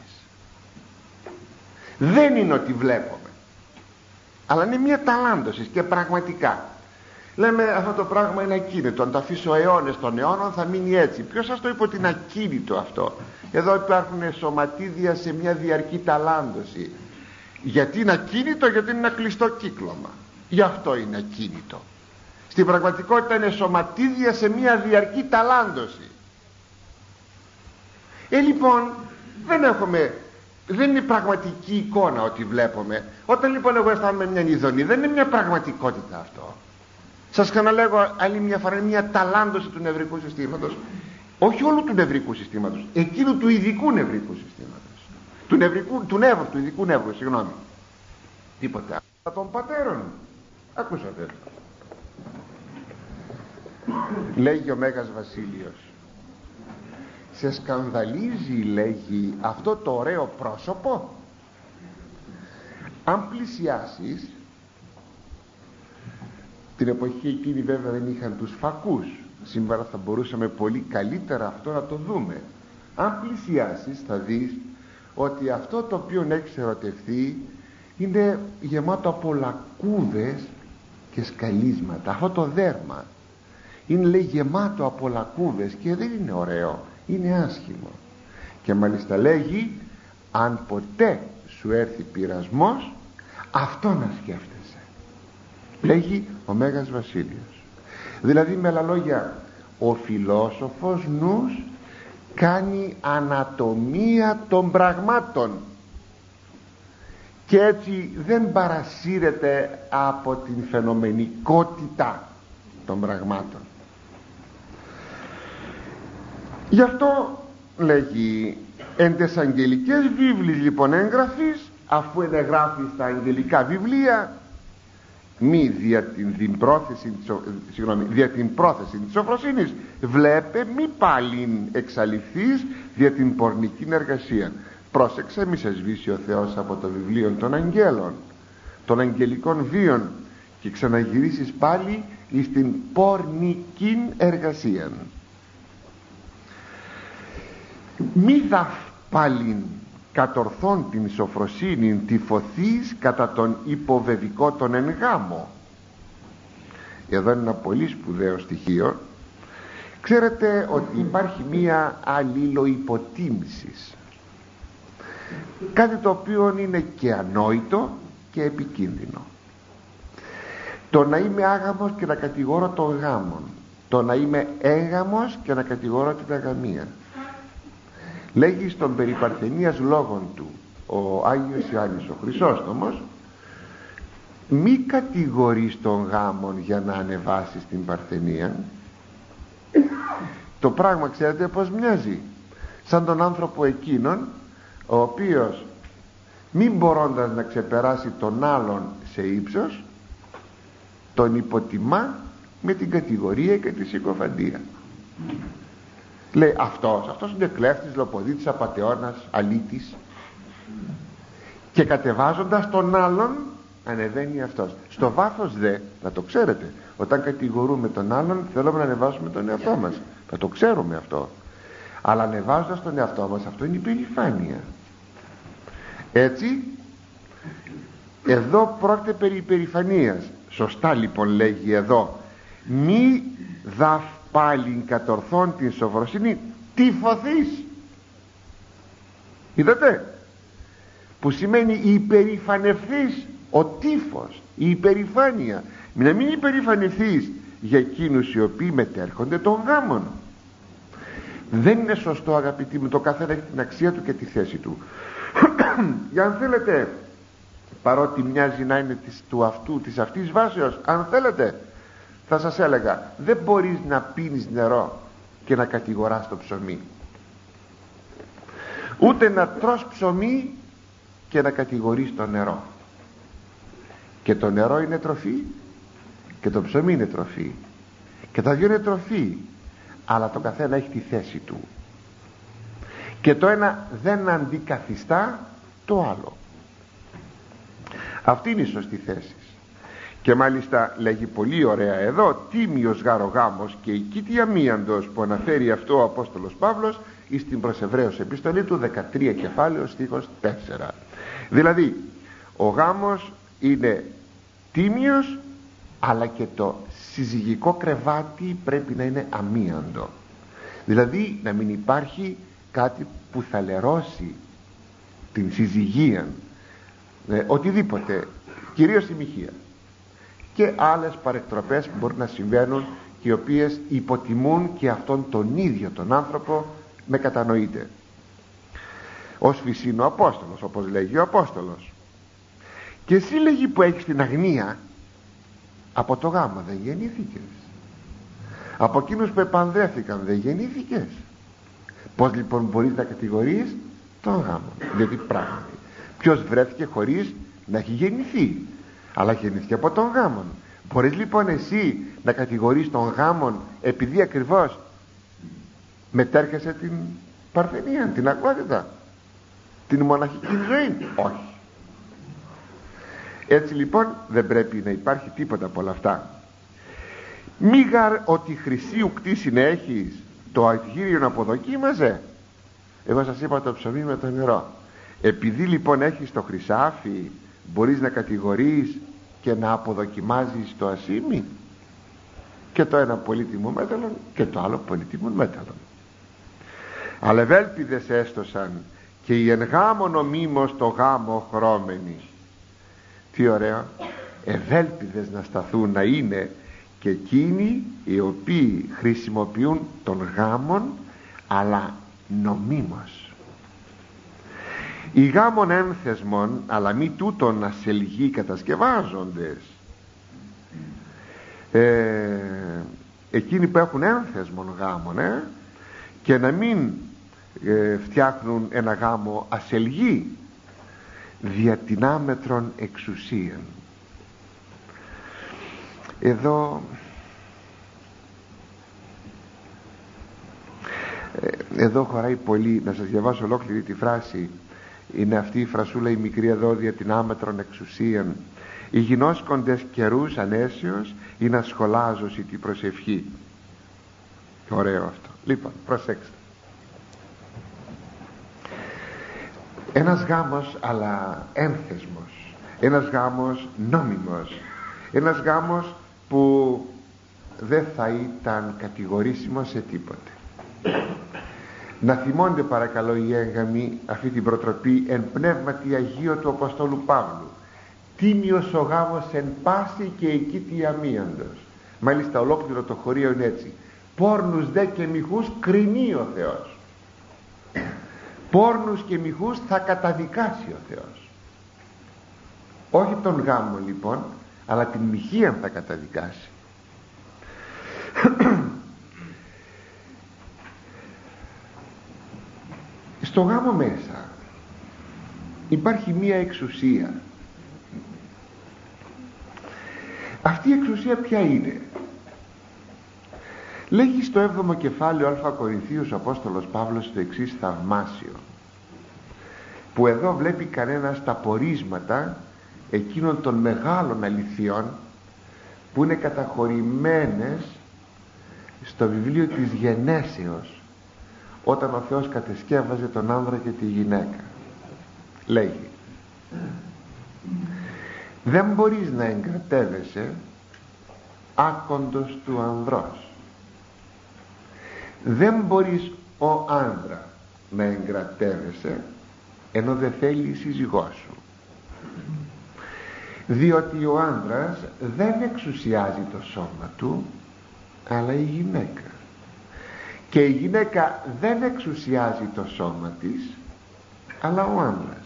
Δεν είναι ότι βλέπουμε, αλλά είναι μία ταλάντωση και πραγματικά λέμε αυτό το πράγμα είναι ακίνητο, αν το αφήσω αιώνες των αιώνων θα μείνει έτσι. Ποιος σας το είπε ότι είναι ακίνητο αυτό? Εδώ υπάρχουν σωματίδια σε μια διαρκή ταλάντωση. Γιατί είναι ακίνητο? Γιατί είναι ένα κλειστό κύκλωμα, γι' αυτό είναι ακίνητο. Στην πραγματικότητα είναι σωματίδια σε μια διαρκή ταλάντωση. Ε λοιπόν δεν έχουμε, δεν είναι πραγματική εικόνα ότι βλέπουμε. Όταν λοιπόν εγώ αισθάνομαι μια ειδονή, δεν είναι μια πραγματικότητα αυτό. Σας ξαναλέγω άλλη μια φορά, είναι μια ταλάντωση του νευρικού συστήματος. Όχι όλου του νευρικού συστήματος, εκείνου του ειδικού νευρικού συστήματος, του, νευρικού, του νεύρου, του ειδικού νεύρου, συγγνώμη. Τίποτε άλλο. Των πατέρων. Ακούσατε. Λέγει ο Μέγας Βασίλειος, σε σκανδαλίζει, λέγει, αυτό το ωραίο πρόσωπο? Αν πλησιάσεις, την εποχή εκείνη βέβαια δεν είχαν τους φακούς, σήμερα θα μπορούσαμε πολύ καλύτερα αυτό να το δούμε. Αν πλησιάσεις θα δεις ότι αυτό το οποίο έχεις ερωτευθεί είναι γεμάτο από λακκούδες και σκαλίσματα. Αυτό το δέρμα είναι, λέει, γεμάτο από λακκούδες και δεν είναι ωραίο, είναι άσχημο. Και μάλιστα λέγει, αν ποτέ σου έρθει πειρασμός, αυτό να σκέφτεσαι. Λέγει ο Μέγας Βασίλειος. Δηλαδή με άλλα λόγια, ο φιλόσοφος νους κάνει ανατομία των πραγμάτων και έτσι δεν παρασύρεται από την φαινομενικότητα των πραγμάτων. Γι' αυτό λέγει, εν τες αγγελικές βίβλοι λοιπόν έγγραφης, αφού εγγράφει στα αγγελικά βιβλία, μη δια την, την πρόθεση συγγνώμη, δια την πρόθεση της σοφροσύνης βλέπε, μη πάλιν εξαλειφθείς δια την πορνική εργασία. Πρόσεξε, μη σε σβήσει ο Θεός από το βιβλίο των αγγέλων, των αγγελικών βίων, και ξαναγυρίσεις πάλι εις την πορνική εργασία. Μη δαφ πάλιν κατορθών την σοφροσύνη τυφωθείς κατά τον υποβεβικό τον εν γάμο. Εδώ είναι ένα πολύ σπουδαίο στοιχείο. Ξέρετε ότι υπάρχει μία αλληλοϊποτίμηση, κάτι το οποίο είναι και ανόητο και επικίνδυνο. Το να είμαι άγαμος και να κατηγορώ τον γάμον, το να είμαι έγαμος και να κατηγορώ την αγαμία. Λέγει στον περί Παρθενίας λόγων του ο Άγιος Ιωάννης ο Χρυσόστομος, μη κατηγορείς τον γάμον για να ανεβάσεις την Παρθενία. Το πράγμα ξέρετε πως μοιάζει? Σαν τον άνθρωπο εκείνον ο οποίος μην μπορώντας να ξεπεράσει τον άλλον σε ύψος, τον υποτιμά με την κατηγορία και τη συκοφαντία. Λέει αυτός, αυτός είναι κλέφτης, λοποδίτης, απατεώνας, αλήτης, και κατεβάζοντας τον άλλον ανεβαίνει αυτός. Στο βάθος δε, να το ξέρετε, όταν κατηγορούμε τον άλλον θέλουμε να ανεβάσουμε τον εαυτό μας, να το ξέρουμε αυτό, αλλά ανεβάζοντας τον εαυτό μας, αυτό είναι υπερηφάνεια. Έτσι εδώ πρόκειται περί υπερηφανίας. Σωστά λοιπόν λέγει εδώ, μη δαφ πάλιν κατορθών την σοφροσύνη τυφωθείς. Είδατε, που σημαίνει υπερηφανευθείς, ο τύφος, η υπερηφάνεια. Να μην υπερηφανηθείς για εκείνους οι οποίοι μετέρχονται των γάμων. Δεν είναι σωστό, αγαπητοί μου, το καθένα έχει την αξία του και τη θέση του. Για αν θέλετε, παρότι μοιάζει να είναι της, του αυτού, της αυτής βάσεως, αν θέλετε θα σας έλεγα, δεν μπορείς να πίνεις νερό και να κατηγοράς το ψωμί, ούτε να τρως ψωμί και να κατηγορείς το νερό. Και το νερό είναι τροφή και το ψωμί είναι τροφή και τα δυο είναι τροφή, αλλά το καθένα έχει τη θέση του. και το ένα δεν αντικαθιστά το άλλο. Αυτή είναι η σωστή θέση. Και μάλιστα λέγει πολύ ωραία εδώ, τίμιος γάρο γάμος και η κήτια μίαντος, που αναφέρει αυτό ο Απόστολος Παύλος εις την προς Εβραίους επιστολή του δεκατρία κεφάλαιο στίχος τέσσερα. Δηλαδή ο γάμος είναι τίμιος, αλλά και το συζυγικό κρεβάτι πρέπει να είναι αμίαντο, δηλαδή να μην υπάρχει κάτι που θα λερώσει την συζυγία, ε, οτιδήποτε, κυρίως η μοιχεία και άλλες παρεκτροπές που μπορεί να συμβαίνουν και οι οποίες υποτιμούν και αυτόν τον ίδιο τον άνθρωπο, με κατανοείτε. Ως φυσήν ο Απόστολος, όπως λέγει ο Απόστολος. Και εσύ, λέγει, που έχεις την αγνία, από το γάμο δεν γεννήθηκες? Από εκείνους που επανδρεύτηκαν δεν γεννήθηκες? Πώς λοιπόν μπορείς να κατηγορείς τον γάμο? Διότι πράγματι ποιος βρέθηκε χωρίς να έχει γεννηθεί, αλλά γεννήθηκε από τον γάμον. Μπορείς λοιπόν εσύ να κατηγορείς τον γάμον επειδή ακριβώς μετέρχεσαι την παρθενία, την ακρότητα, την μοναχική ζωή? Όχι. Έτσι λοιπόν δεν πρέπει να υπάρχει τίποτα από όλα αυτά. Μη γαρ ότι χρυσίου κτήσιν έχεις, το αρχήριον αποδοκίμαζε. Εγώ σας είπα το ψωμί με το νερό. Επειδή λοιπόν έχεις το χρυσάφι, μπορείς να κατηγορείς και να αποδοκιμάζεις το ασίμι? Και το ένα πολύτιμο μέταλλον και το άλλο πολύτιμο μέταλλον. Αλλά ευέλπιδες έστωσαν και οι εν γάμον ομίμως το γάμο χρώμενοι. Τι ωραίο, ευέλπιδες να σταθούν να είναι και εκείνοι οι οποίοι χρησιμοποιούν τον γάμον, αλλά νομίμως. Οι γάμων ένθεσμων, αλλά μη τούτον ασελγοί κατασκευάζοντες. ε, εκείνοι που έχουν ένθεσμον γάμον, ε, και να μην ε, φτιάχνουν ένα γάμο ασελγοί, δια την άμετρον εξουσίαν. Εδώ εδώ χωράει πολύ να σας διαβάσω ολόκληρη τη φράση. Είναι αυτή η φρασούλα η μικρή εδώ, δια την άμετρον εξουσίαν. Οι γινώσκοντες καιρούς ανέσεως ή να σχολάζωση την προσευχή. Ωραίο αυτό. Λοιπόν, προσέξτε. Ένας γάμος αλλά ένθεσμος, ένας γάμος νόμιμος, ένας γάμος που δεν θα ήταν κατηγορήσιμος σε τίποτε. Να θυμώνται παρακαλώ οι έγγαμοι αυτή την προτροπή εν πνεύματι Αγίου του Αποστόλου Παύλου. Τίμιος ο γάμος εν πάση και εκεί τι αμίαντος. Μάλιστα ολόκληρο το χωρίο είναι έτσι. Πόρνους δε και μοιχούς κρινεί ο Θεός. Πόρνους και μοιχούς θα καταδικάσει ο Θεός. Όχι τον γάμο λοιπόν, αλλά την μοιχεία θα καταδικάσει. Στο γάμο μέσα υπάρχει μία εξουσία. Αυτή η εξουσία ποια είναι? Λέγει στο έβδομο κεφάλαιο Α Κορινθίους ο Απόστολος Παύλος το εξής θαυμάσιο, που εδώ βλέπει κανένας τα πορίσματα εκείνων των μεγάλων αληθιών που είναι καταχωρημένες στο βιβλίο της Γενέσεως, όταν ο Θεός κατεσκεύαζε τον άνδρα και τη γυναίκα. Λέγει, δεν μπορείς να εγκρατεύεσαι άκοντος του ανδρός. Δεν μπορείς ο άνδρα να εγκρατεύεσαι ενώ δεν θέλει η σύζυγός σου, διότι ο άνδρας δεν εξουσιάζει το σώμα του, αλλά η γυναίκα, και η γυναίκα δεν εξουσιάζει το σώμα της, αλλά ο άνδρας.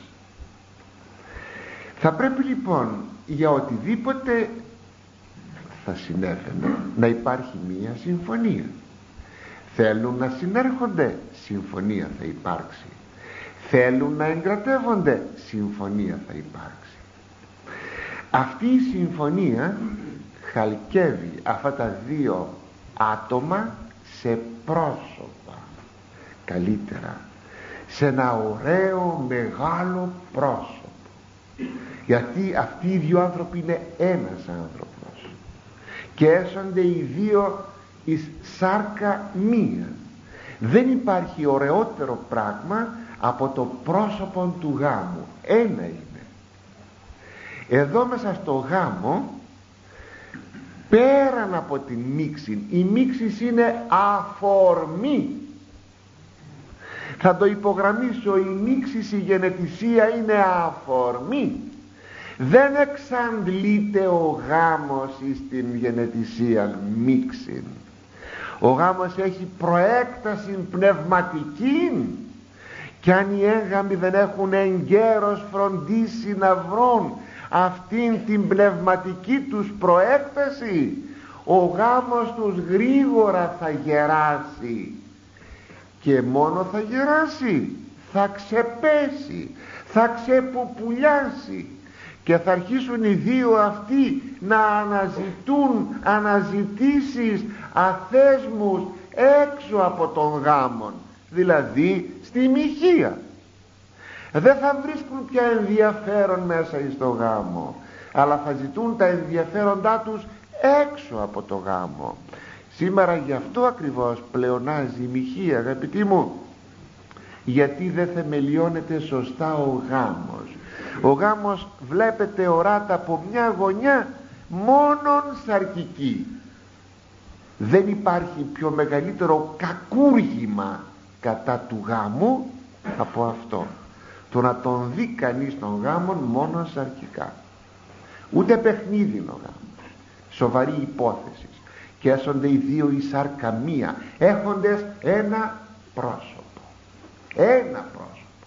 Θα πρέπει λοιπόν για οτιδήποτε θα συνέβαινε να υπάρχει μία συμφωνία. Θέλουν να συνέρχονται, συμφωνία θα υπάρξει. Θέλουν να εγκρατεύονται, συμφωνία θα υπάρξει. Αυτή η συμφωνία χαλκεύει αυτά τα δύο άτομα σε πρόσωπα, καλύτερα σε ένα ωραίο μεγάλο πρόσωπο. Γιατί αυτοί οι δύο άνθρωποι είναι ένας άνθρωπος και έσονται οι δύο εις σάρκα μία. Δεν υπάρχει ωραιότερο πράγμα από το πρόσωπο του γάμου. Ένα είναι. Εδώ μέσα στο γάμο, πέραν από την μίξη, η μίξη είναι αφορμή. Θα το υπογραμμίσω, η μίξη, η γενετησία είναι αφορμή. Δεν εξαντλείται ο γάμος στην γενετησία μίξη. Ο γάμος έχει προέκταση πνευματική, και αν οι έγγαμοι δεν έχουν εγκαίρως φροντίσει να βρουν αυτήν την πνευματική τους προέκταση, ο γάμος τους γρήγορα θα γεράσει, και μόνο θα γεράσει, θα ξεπέσει, θα ξεπουπουλιάσει, και θα αρχίσουν οι δύο αυτοί να αναζητούν αναζητήσεις αθέσμους έξω από τον γάμον, δηλαδή στη μοιχεία. Δεν θα βρίσκουν πια ενδιαφέρον μέσα στο γάμο, αλλά θα ζητούν τα ενδιαφέροντά τους έξω από το γάμο. Σήμερα γι' αυτό ακριβώς πλεονάζει η μοιχεία, αγαπητοί μου, γιατί δεν θεμελιώνεται σωστά ο γάμος. Ο γάμος βλέπετε οράτα από μια γωνιά μόνον σαρκική. Δεν υπάρχει πιο μεγαλύτερο κακούργημα κατά του γάμου από αυτό, το να τον δει κανείς τον γάμον μόνον σαρκικά. Ούτε παιχνίδι είναι ο γάμος, σοβαρή υπόθεση, και έσονται οι δύο η σάρκα μία, έχοντες ένα πρόσωπο. Ένα πρόσωπο.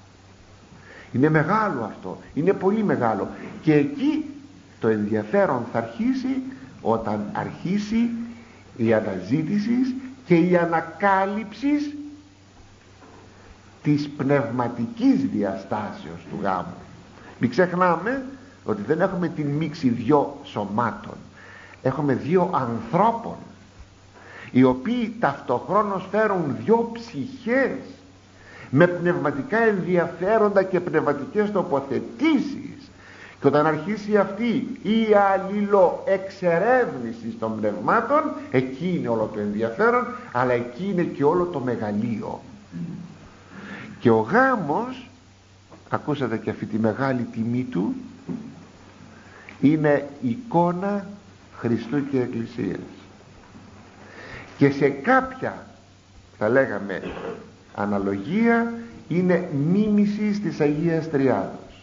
Είναι μεγάλο αυτό, είναι πολύ μεγάλο, και εκεί το ενδιαφέρον θα αρχίσει όταν αρχίσει η αναζήτηση και η ανακάλυψη της πνευματικής διαστάσεως του γάμου. Μην ξεχνάμε ότι δεν έχουμε την μίξη δυο σωμάτων, έχουμε δύο ανθρώπων, οι οποίοι ταυτοχρόνως φέρουν δυο ψυχές με πνευματικά ενδιαφέροντα και πνευματικές τοποθετήσεις, και όταν αρχίσει αυτή η αλληλοεξερεύνηση των πνευμάτων, εκεί είναι όλο το ενδιαφέρον, αλλά εκεί είναι και όλο το μεγαλείο. Και ο γάμος, ακούσατε και αυτή τη μεγάλη τιμή του, είναι εικόνα Χριστού και Εκκλησίας, και σε κάποια, θα λέγαμε, αναλογία είναι μίμηση της Αγίας Τριάδος,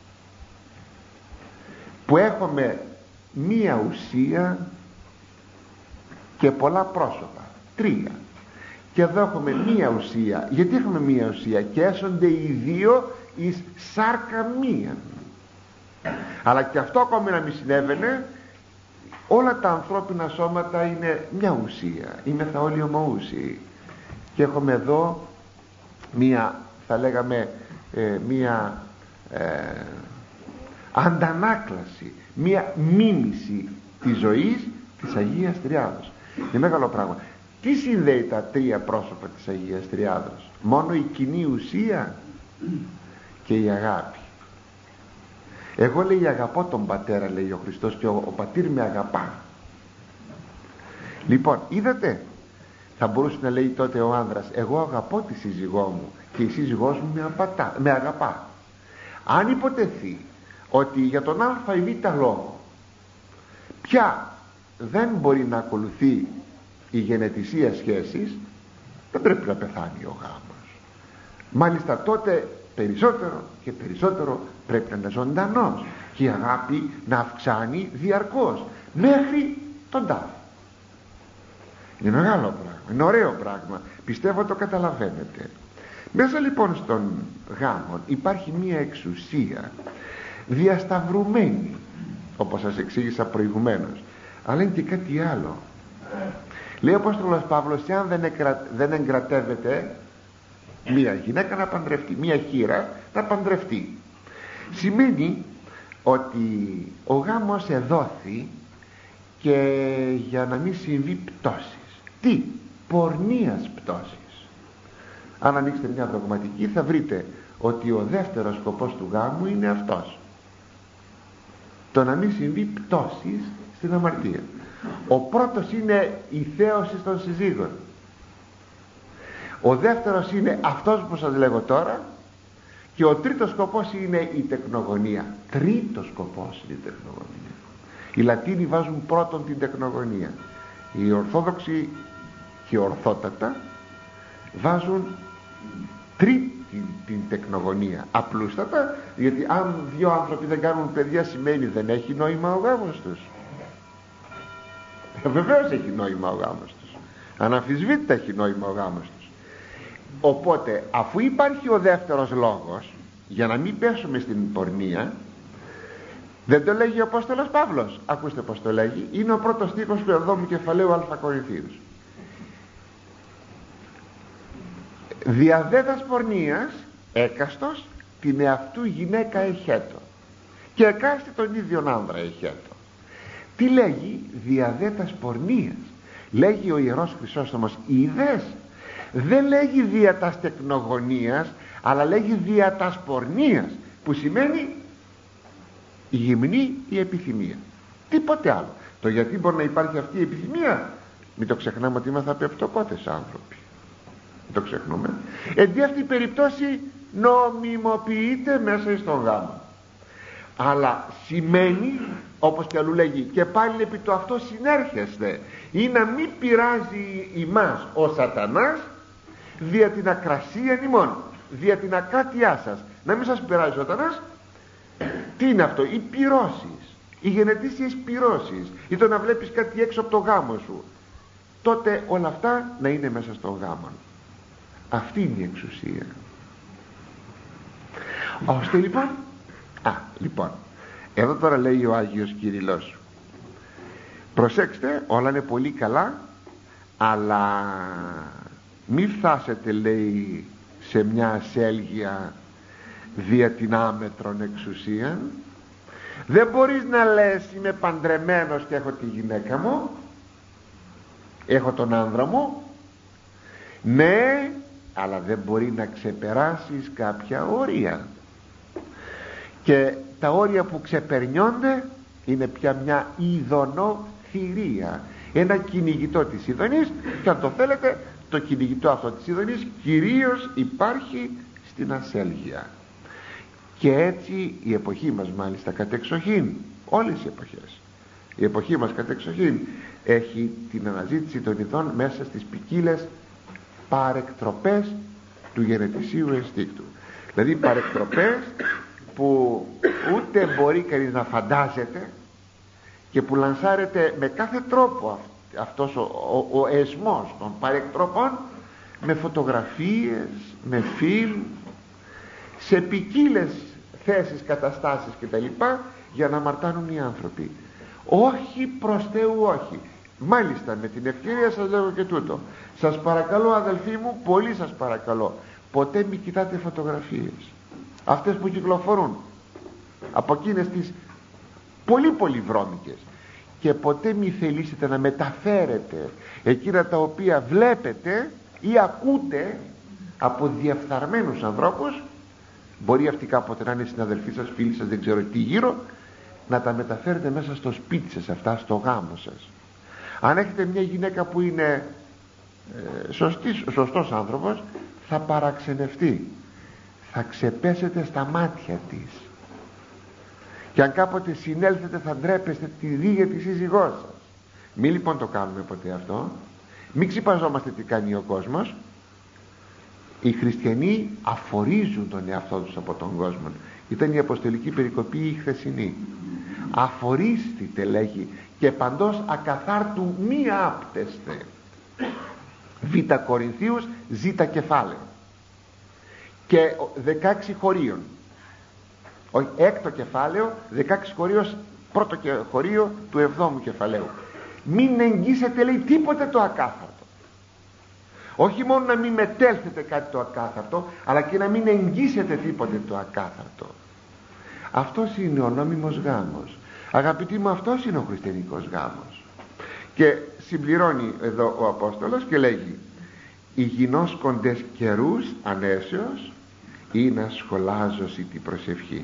που έχουμε μία ουσία και πολλά πρόσωπα, τρία, και εδώ έχουμε μία ουσία. Γιατί έχουμε μία ουσία? Και έσονται οι δύο εις σάρκα μία. Αλλά και αυτό ακόμη να μην συνέβαινε, όλα τα ανθρώπινα σώματα είναι μια ουσία, είμεθα όλοι ομοούσιοι, και έχουμε εδώ μία, θα λέγαμε, ε, μία ε, αντανάκλαση, μία μίμηση της ζωής της Αγίας Τριάδος. Είναι μεγάλο πράγμα. Τι συνδέει τα τρία πρόσωπα της Αγίας Τριάδος? Μόνο η κοινή ουσία και η αγάπη. Εγώ, λέει, αγαπώ τον πατέρα, λέει ο Χριστός, και ο, ο πατήρ με αγαπά. Λοιπόν, είδατε, θα μπορούσε να λέει τότε ο άνδρας, εγώ αγαπώ τη σύζυγό μου και η σύζυγός μου με, απατά, με αγαπά. Αν υποτεθεί ότι για τον α ή β λόγο πια δεν μπορεί να ακολουθεί η γενετησία σχέσης, δεν πρέπει να πεθάνει ο γάμος. Μάλιστα τότε περισσότερο και περισσότερο πρέπει να είναι ζωντανός και η αγάπη να αυξάνει διαρκώς μέχρι τον τάφο. Είναι μεγάλο πράγμα, είναι ωραίο πράγμα, πιστεύω το καταλαβαίνετε. Μέσα λοιπόν στον γάμο υπάρχει μία εξουσία διασταυρουμένη, όπως σας εξήγησα προηγουμένως, αλλά είναι και κάτι άλλο. Λέει ο Απόστολος Παύλος, εάν δεν, εκρα... δεν εγκρατεύεται μία γυναίκα να παντρευτεί, μία χήρα να παντρευτεί, σημαίνει ότι ο γάμος εδόθη και για να μην συμβεί πτώσεις. Τι? Πορνείας πτώσεις. Αν ανοίξετε μια δογματική θα βρείτε ότι ο δεύτερος σκοπός του γάμου είναι αυτός, το να μην συμβεί πτώση στην αμαρτία. Ο πρώτος είναι η θέωση των συζύγων, ο δεύτερος είναι αυτός που σας λέγω τώρα, και ο τρίτος σκοπός είναι η τεκνογωνία. Τρίτος σκοπός είναι η τεκνογωνία. Οι Λατίνοι βάζουν πρώτον την τεκνογωνία, οι Ορθόδοξοι και ορθότατα βάζουν τρίτη την, την τεκνογωνία, απλούστατα, γιατί αν δύο άνθρωποι δεν κάνουν παιδιά σημαίνει δεν έχει νόημα ο γάμος τους. Βεβαίως έχει νόημα ο γάμος τους, αναμφισβήτητα έχει νόημα ο γάμος τους. Οπότε αφού υπάρχει ο δεύτερος λόγος, για να μην πέσουμε στην πορνεία, δεν το λέγει ο Απόστολος Παύλος. Ακούστε πως το λέγει, είναι ο πρώτος στίχος του εβδόμου κεφαλαίου Α Κορινθίους. Διαδέδας πορνείας έκαστος την εαυτού γυναίκα εχέτω, και εκάστη τον ίδιον άνδρα εχέτω. Τι λέγει? Διαδέτας πορνείας. Λέγει ο Ιερός Χρυσόστομος, είδες, δεν λέγει δια τας τεκνογωνίας, αλλά λέγει δια τας πορνείας, που σημαίνει γυμνή η επιθυμία, τίποτε άλλο. Το γιατί μπορεί να υπάρχει αυτή η επιθυμία, μην το ξεχνάμε ότι είμαστε απεπτοκότες άνθρωποι, μην το ξεχνούμε. Εν τί αυτή η περίπτωση νομιμοποιείται μέσα στον γάμο, αλλά σημαίνει, όπως και αλλού λέγει, και πάλι επί το αυτό συνέρχεστε, ή να μην πειράζει ημάς ο σατανάς δια την ακρασία ημών, δια την ακράτειά σας, να μην σας πειράζει ο σατανάς. Τι είναι αυτό? Οι πυρώσεις, οι γενετήσιες πυρώσεις, ή το να βλέπεις κάτι έξω από το γάμο σου, τότε όλα αυτά να είναι μέσα στον γάμο. Αυτή είναι η εξουσία. Ώστε λοιπόν, α, λοιπόν, εδώ τώρα λέει ο Άγιος Κυριλός, προσέξτε, όλα είναι πολύ καλά, αλλά μη φτάσετε, λέει, σε μια ασέλγεια δια την άμετρον εξουσία. Δεν μπορείς να λες είμαι παντρεμένος και έχω τη γυναίκα μου, έχω τον άνδρα μου, ναι, αλλά δεν μπορεί να ξεπεράσεις κάποια όρια, και τα όρια που ξεπερνιόνται είναι πια μια ειδωνοθυρία, ένα κυνηγητό της ειδονής, και αν το θέλετε το κυνηγητό αυτό της ειδονής κυρίως υπάρχει στην ασέλγεια. Και έτσι η εποχή μας, μάλιστα κατεξοχήν, όλες οι εποχές, η εποχή μας κατεξοχήν έχει την αναζήτηση των ειδών μέσα στις ποικίλες παρεκτροπές του γενετησίου ενστίκτου. Δηλαδή παρεκτροπές που ούτε μπορεί κανείς να φαντάζεται, και που λανσάρεται με κάθε τρόπο αυτός ο, ο, ο εσμός των παρεκτροπών, με φωτογραφίες, με φιλμ, σε ποικίλες θέσεις, καταστάσεις κτλ, για να αμαρτάνουν οι άνθρωποι. Όχι προς Θεού, όχι. Μάλιστα με την ευκαιρία σας λέγω και τούτο, σας παρακαλώ αδελφοί μου, πολύ σας παρακαλώ, ποτέ μην κοιτάτε φωτογραφίες αυτές που κυκλοφορούν από εκείνες τις πολύ πολύ βρώμικες, και ποτέ μην θελήσετε να μεταφέρετε εκείνα τα οποία βλέπετε ή ακούτε από διεφθαρμένους ανθρώπους. Μπορεί αυτοί κάποτε να είναι συναδελφοί σας, φίλοι σας, δεν ξέρω τι γύρω, να τα μεταφέρετε μέσα στο σπίτι σας αυτά, στο γάμο σας. Αν έχετε μια γυναίκα που είναι ε, σωστής, σωστός άνθρωπος, θα παραξενευτεί, θα ξεπέσετε στα μάτια της, και αν κάποτε συνέλθετε θα ντρέπεστε τη δίγεια της σύζυγός σας. Μην λοιπόν το κάνουμε ποτέ αυτό, μην ξυπαζόμαστε τι κάνει ο κόσμος. Οι χριστιανοί αφορίζουν τον εαυτό τους από τον κόσμο. Ήταν η αποστολική περικοπή η χθεσινή. Αφορίστητε, λέγει, και παντός ακαθάρτου μη άπτεστε. Β Κορινθίους, Ζ κεφάλαιο, και δεκαέξι χωρίων, όχι, έκτο κεφάλαιο, δεκαέξι χωρίος, πρώτο χωρίο του εβδόμου κεφαλαίου. Μην εγγύσετε, λέει, τίποτε το ακάθαρτο. Όχι μόνο να μην μετέλθετε κάτι το ακάθαρτο, αλλά και να μην εγγύσετε τίποτε το ακάθαρτο. Αυτός είναι ο νόμιμος γάμος, αγαπητοί μου, αυτός είναι ο χριστιανικός γάμος. Και συμπληρώνει εδώ ο Απόστολος και λέγει, οι γινώσκοντες καιρούς ανέσεως ή να σχολάζωσι την προσευχή.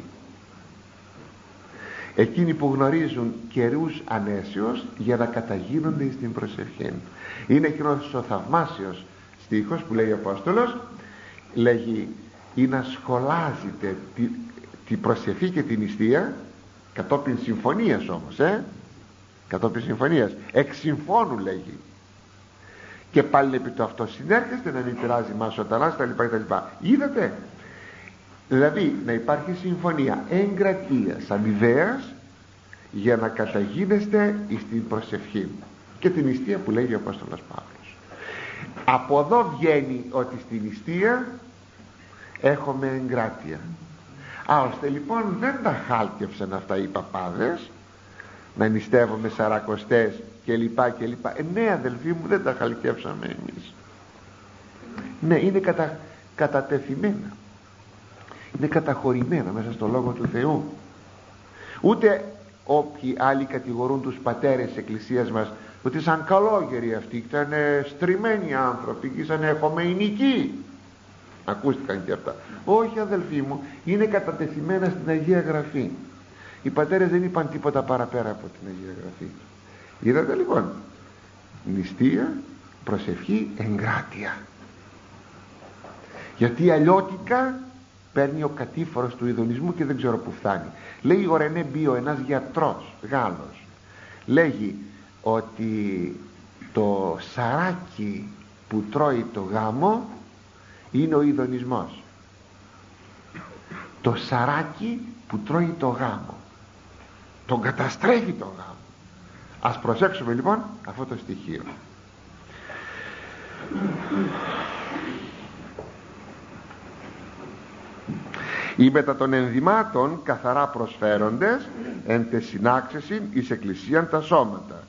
Εκείνοι που γνωρίζουν καιρούς ανέσεως για να καταγίνονται στην προσευχή. Είναι εκείνος ο θαυμάσιος στίχος που λέει ο Απόστολος, λέγει ή να σχολάζετε τη, τη προσευχή και την νηστεία κατόπιν συμφωνίας όμως, ε? κατόπιν συμφωνίας, εξ συμφώνου λέγει. Και πάλι επί το αυτό συνέρχεστε να μην πειράζει μας ο ταλάς τα λοιπά, τα λοιπά. Είδατε, δηλαδή να υπάρχει συμφωνία εγκρατείας αμοιβαίας για να καταγίνεστε στην προσευχή και την νηστεία που λέγει ο Απόστολος Παύλος. Από εδώ βγαίνει ότι στην νηστεία έχουμε εγκράτεια. Α, ώστε λοιπόν δεν τα χάλκευσαν αυτά οι παπάδες να νηστεύουμε σαρακοστές και λοιπά και λοιπά. Ε, ναι αδελφοί μου, δεν τα χαλκεύσαμε εμείς. Ναι, είναι κατα, κατατεθειμένα, είναι καταχωρημένα μέσα στο Λόγο του Θεού. Ούτε όποιοι άλλοι κατηγορούν τους πατέρες της Εκκλησίας μας ότι σαν καλόγεροι αυτοί ήταν στριμμένοι άνθρωποι και ήσαν εχομεϊνικοί. Ακούστηκαν και αυτά. Όχι αδελφοί μου, είναι κατατεθειμένα στην Αγία Γραφή. Οι πατέρες δεν είπαν τίποτα παραπέρα από την Αγία Γραφή. Είδατε λοιπόν, νηστεία, προσευχή, εγκράτεια. Γιατί αλλιώτικα παίρνει ο κατήφορος του ειδονισμού και δεν ξέρω που φτάνει. Λέει ο Ρενέ Μπίο, ένας γιατρός Γάλλος, λέγει ότι το σαράκι που τρώει το γάμο είναι ο ειδονισμός. Το σαράκι που τρώει το γάμο τον καταστρέφει το γάμο. Ας προσέξουμε λοιπόν αυτό το στοιχείο. Οι μετά των ενδυμάτων καθαρά προσφέροντες εν τε συνάξεσιν εις εκκλησίαν τα σώματα.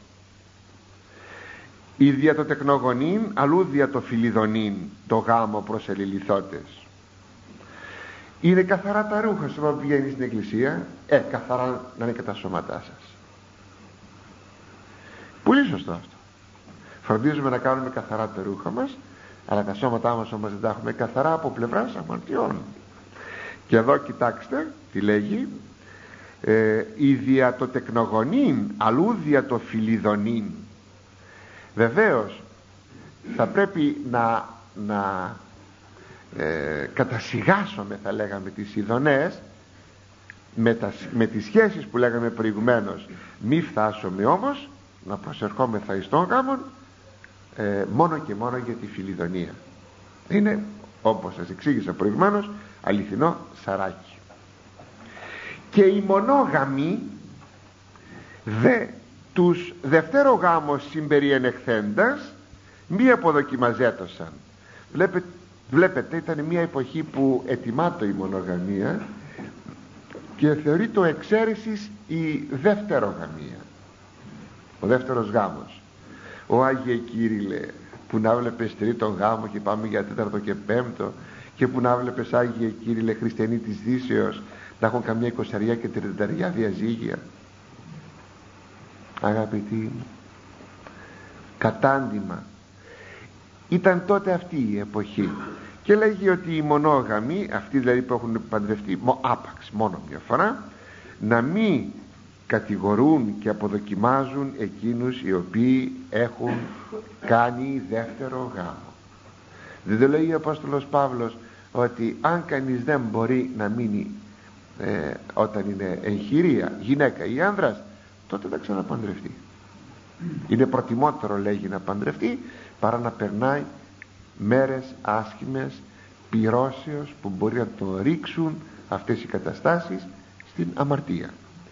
Η δια το τεκνογονήν αλλού δια το φιλιδονήν το γάμο προς ελιληθότες. Είναι καθαρά τα ρούχα σου όταν πηγαίνει στην εκκλησία, ε, καθαρά να είναι και τα σώματά σας. Πολύ σωστό αυτό. Φροντίζουμε να κάνουμε καθαρά τα ρούχα μας, αλλά τα σώματά μας όμως δεν τα έχουμε καθαρά από πλευράς αμαρτιών. Και εδώ κοιτάξτε τι λέγει, ε, η δια το τεκνογονήν αλλού δια το φιλιδονήν. Βεβαίως θα πρέπει να, να ε, κατασυγάσουμε, θα λέγαμε, τις ειδονές με, τα, με τις σχέσεις που λέγαμε προηγουμένως. Μη φτάσουμε όμως να προσερχόμεθα εις των γάμων ε, μόνο και μόνο για τη φιλιδονία. Είναι, όπως σας εξήγησα προηγουμένως, αληθινό σαράκι. Και οι μονόγαμοι δε τους δευτέρο γάμος συμπεριενεχθέντας μη αποδοκιμαζέτωσαν. Βλέπετε, βλέπετε ήταν μια εποχή που ετοιμάτω η μονογαμία και θεωρεί το εξαίρεσης η δευτερογαμία, ο δεύτερος γάμος. Ο Άγιε Κύριλε, που να βλέπεις τρίτον γάμο και πάμε για τέταρτο και πέμπτο, και που να βλέπεις Άγιε Κύριλε χριστιανοί της Δύσεως να έχουν καμιά εικοσαριά και τριανταριά διαζύγια. Αγαπητοί μου, κατάντημα. Ήταν τότε αυτή η εποχή και λέγει ότι οι μονόγαμοι, αυτοί δηλαδή που έχουν παντρευτεί άπαξ μόνο μια φορά, να μην κατηγορούν και αποδοκιμάζουν εκείνους οι οποίοι έχουν κάνει δεύτερο γάμο. Δεν το λέει ο Απόστολος Παύλος ότι αν κανείς δεν μπορεί να μείνει ε, όταν είναι εγχειρία γυναίκα ή άνδρας, τότε θα ξαναπαντρευτεί. Είναι προτιμότερο, λέγει, να παντρευτεί παρά να περνάει μέρες άσχημες πυρώσεως που μπορεί να το ρίξουν αυτές οι καταστάσεις στην αμαρτία.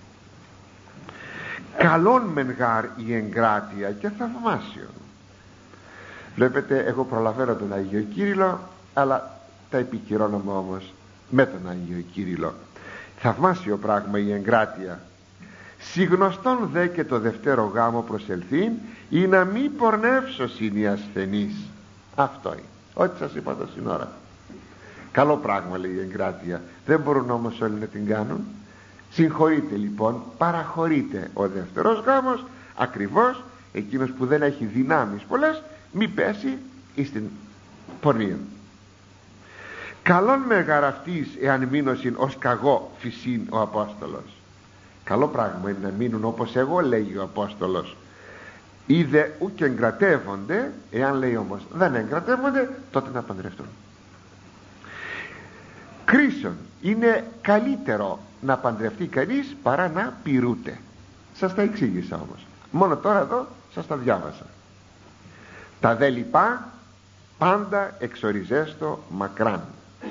Καλόν μεν γάρ η εγκράτεια και θαυμάσιον. Βλέπετε, εγώ προλαβαίνω τον Άγιο Κύριλλο, αλλά τα επικυρώνομαι όμως με τον Άγιο Κύριλλο. Θαυμάσιο πράγμα η εγκράτεια. Συγνωστόν δε και το δευτέρο γάμο προσελθήν ή να μη πορνεύσωσιν οι ασθενείς. Αυτό είναι, ό,τι σας είπα το σύνορα. Καλό πράγμα λέει η εγκράτεια. Δεν μπορούν όμως όλοι να την κάνουν. Συγχωρείτε λοιπόν, παραχωρείτε ο δεύτερος γάμος, ακριβώς εκείνος που δεν έχει δυνάμεις πολλές, μη πέσει εις την πορνεία. Καλόν με γαραφτής εάν μείνωσιν ως καγώ φυσίν ο Απόστολος. Καλό πράγμα είναι να μείνουν όπως εγώ, λέγει ο Απόστολος. Είδε ούκ εγκρατεύονται, εάν λέει όμως δεν εγκρατεύονται, τότε να παντρευτούν. Κρίσον, είναι καλύτερο να παντρευτεί κανείς παρά να πειρούται. Σας τα εξήγησα όμως, μόνο τώρα εδώ σας τα διάβασα. Τα δε λοιπά πάντα εξοριζέστο μακράν.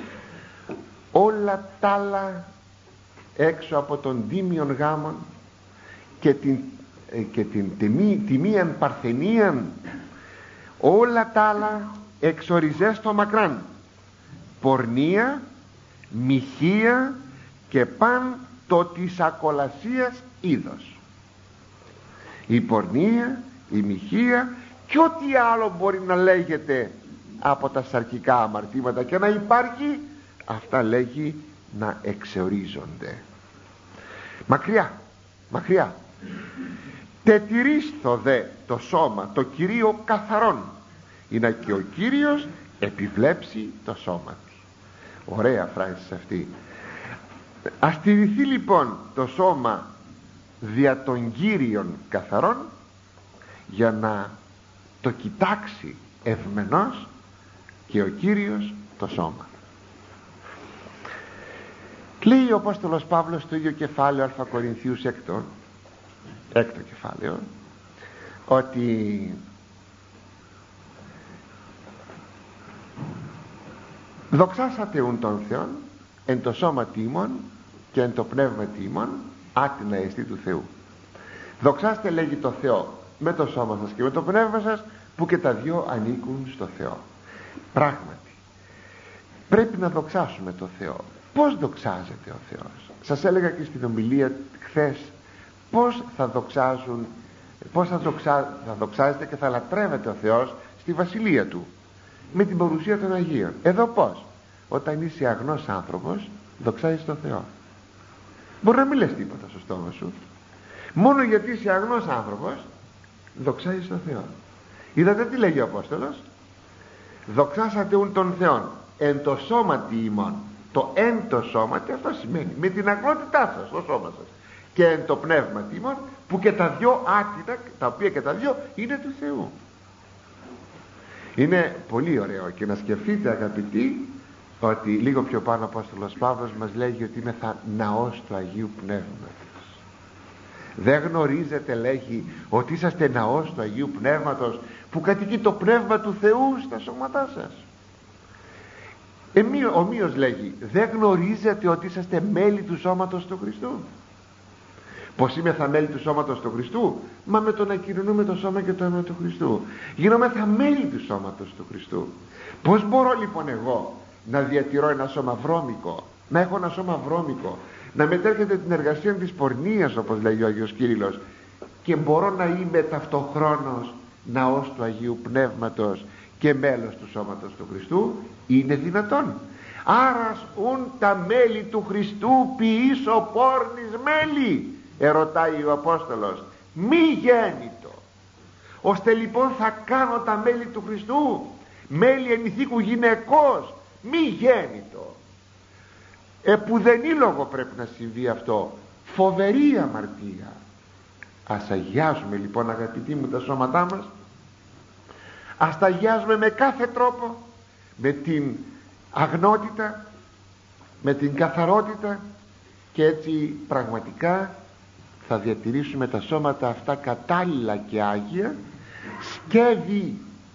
Όλα τα άλλα έξω από τον τίμιον γάμον και την, και την τιμή, τιμίαν παρθενίαν, όλα τα άλλα εξοριζέστο μακράν. Πορνεία, μοιχεία και παν το της ακολασίας είδος. Η πορνεία, η μοιχεία και ό,τι άλλο μπορεί να λέγεται από τα σαρκικά αμαρτήματα και να υπάρχει, αυτά λέγει να εξορίζονται. Μακριά, μακριά. Τετηρίστο δε το σώμα το Κυρίο καθαρόν, είναι και ο Κύριος επιβλέψει το σώμα. Ωραία φράση αυτή. Ας τηρηθεί λοιπόν το σώμα δια των Κύριων καθαρών, για να το κοιτάξει ευμενώς και ο Κύριος το σώμα. Λέει ο Απόστολος Παύλος στο ίδιο κεφάλαιο Α Κορινθίους έκτο, έκτο κεφάλαιο, ότι δοξάσατε ουν τον Θεόν εν το σώμα τίμων και εν το πνεύμα τίμων, άτινα εστί του Θεού. Δοξάστε, λέγει, το Θεό με το σώμα σας και με το πνεύμα σας, που και τα δυο ανήκουν στο Θεό. Πράγματι πρέπει να δοξάσουμε το Θεό. Πώς δοξάζεται ο Θεός? Σας έλεγα και στην ομιλία χθες πώς θα δοξάζουν, πώς θα, δοξά, θα δοξάζεται και θα λατρεύεται ο Θεός στη βασιλεία Του, με την παρουσία των Αγίων. Εδώ πώς? Όταν είσαι αγνός άνθρωπος, δοξάζεις τον Θεό. Μπορεί να μην λες τίποτα στο στόμα σου, μόνο γιατί είσαι αγνός άνθρωπος δοξάζεις τον Θεό. Είδατε τι λέγει ο Απόστολος? Δοξάσατε ουν τον Θεόν εν το σώματι ημών. Το εν το σώματι, αυτό σημαίνει με την αγνότητά σας το σώμα σας, και εν το πνεύμα ημών, που και τα δυο άτιτα, τα οποία και τα δυο είναι του Θεού. Είναι πολύ ωραίο και να σκεφτείτε, αγαπητοί, ότι λίγο πιο πάνω ο Απόστολος Παύλος μας λέγει ότι είναι θα ναός του Αγίου Πνεύματος. Δεν γνωρίζετε, λέγει, ότι είσαστε ναός του Αγίου Πνεύματος, που κατοικεί το Πνεύμα του Θεού στα σώματά σας? Εμεί, ομοίως λέγει, δεν γνωρίζετε ότι είσαστε μέλη του σώματος του Χριστού? Πως είμαι θα μέλη του σώματος του Χριστού? Μα με το να κοινωνούμε το σώμα και το αίμα του Χριστού γινόμεθα μέλη του σώματος του Χριστού. Πως μπορώ λοιπόν εγώ να διατηρώ ένα σώμα βρώμικο, να έχω ένα σώμα βρώμικο, να μετέρχεται την εργασία της πορνείας, όπως λέγει ο Άγιος Κύριλλος, και μπορώ να είμαι ταυτοχρόνως ναός του Αγίου Πνεύματος και μέλος του σώματος του Χριστού? Είναι δυνατόν? Άρας ούν τα μέλη του Χριστού ποιήσω πόρνης μέλη, ερωτάει ο Απόστολος, μη γέννητο. Ώστε λοιπόν θα κάνω τα μέλη του Χριστού μέλη ενηθήκου γυναικός, μη γέννητο. Επουδενήλογο πρέπει να συμβεί αυτό. Φοβερή αμαρτία. Ας αγιάζουμε λοιπόν, αγαπητοί μου, τα σώματά μας. Ας τα αγιάζουμε με κάθε τρόπο, με την αγνότητα, με την καθαρότητα, και έτσι πραγματικά θα διατηρήσουμε τα σώματα αυτά κατάλληλα και άγια, σκεύη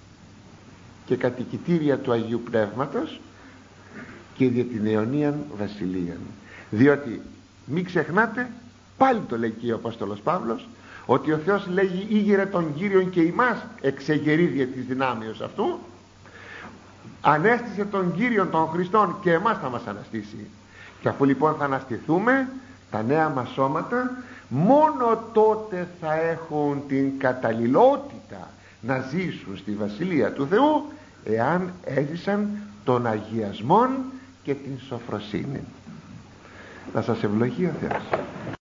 και κατοικητήρια του Αγίου Πνεύματος και δια την αιωνίαν βασιλείαν. Διότι μην ξεχνάτε, πάλι το λέει και ο Απόστολος Παύλος, ότι ο Θεός λέγει ήγηρε τον Κύριον και ημάς εξεγερίδια της δυνάμεως αυτού. Ανέστησε τον Κύριον των Χριστών και εμάς θα μας αναστήσει. Και αφού λοιπόν θα αναστηθούμε, τα νέα μας σώματα μόνο τότε θα έχουν την καταλληλότητα να ζήσουν στη Βασιλεία του Θεού, εάν έζησαν τον αγιασμόν και την σοφροσύνη. Να σας ευλογεί ο Θεός.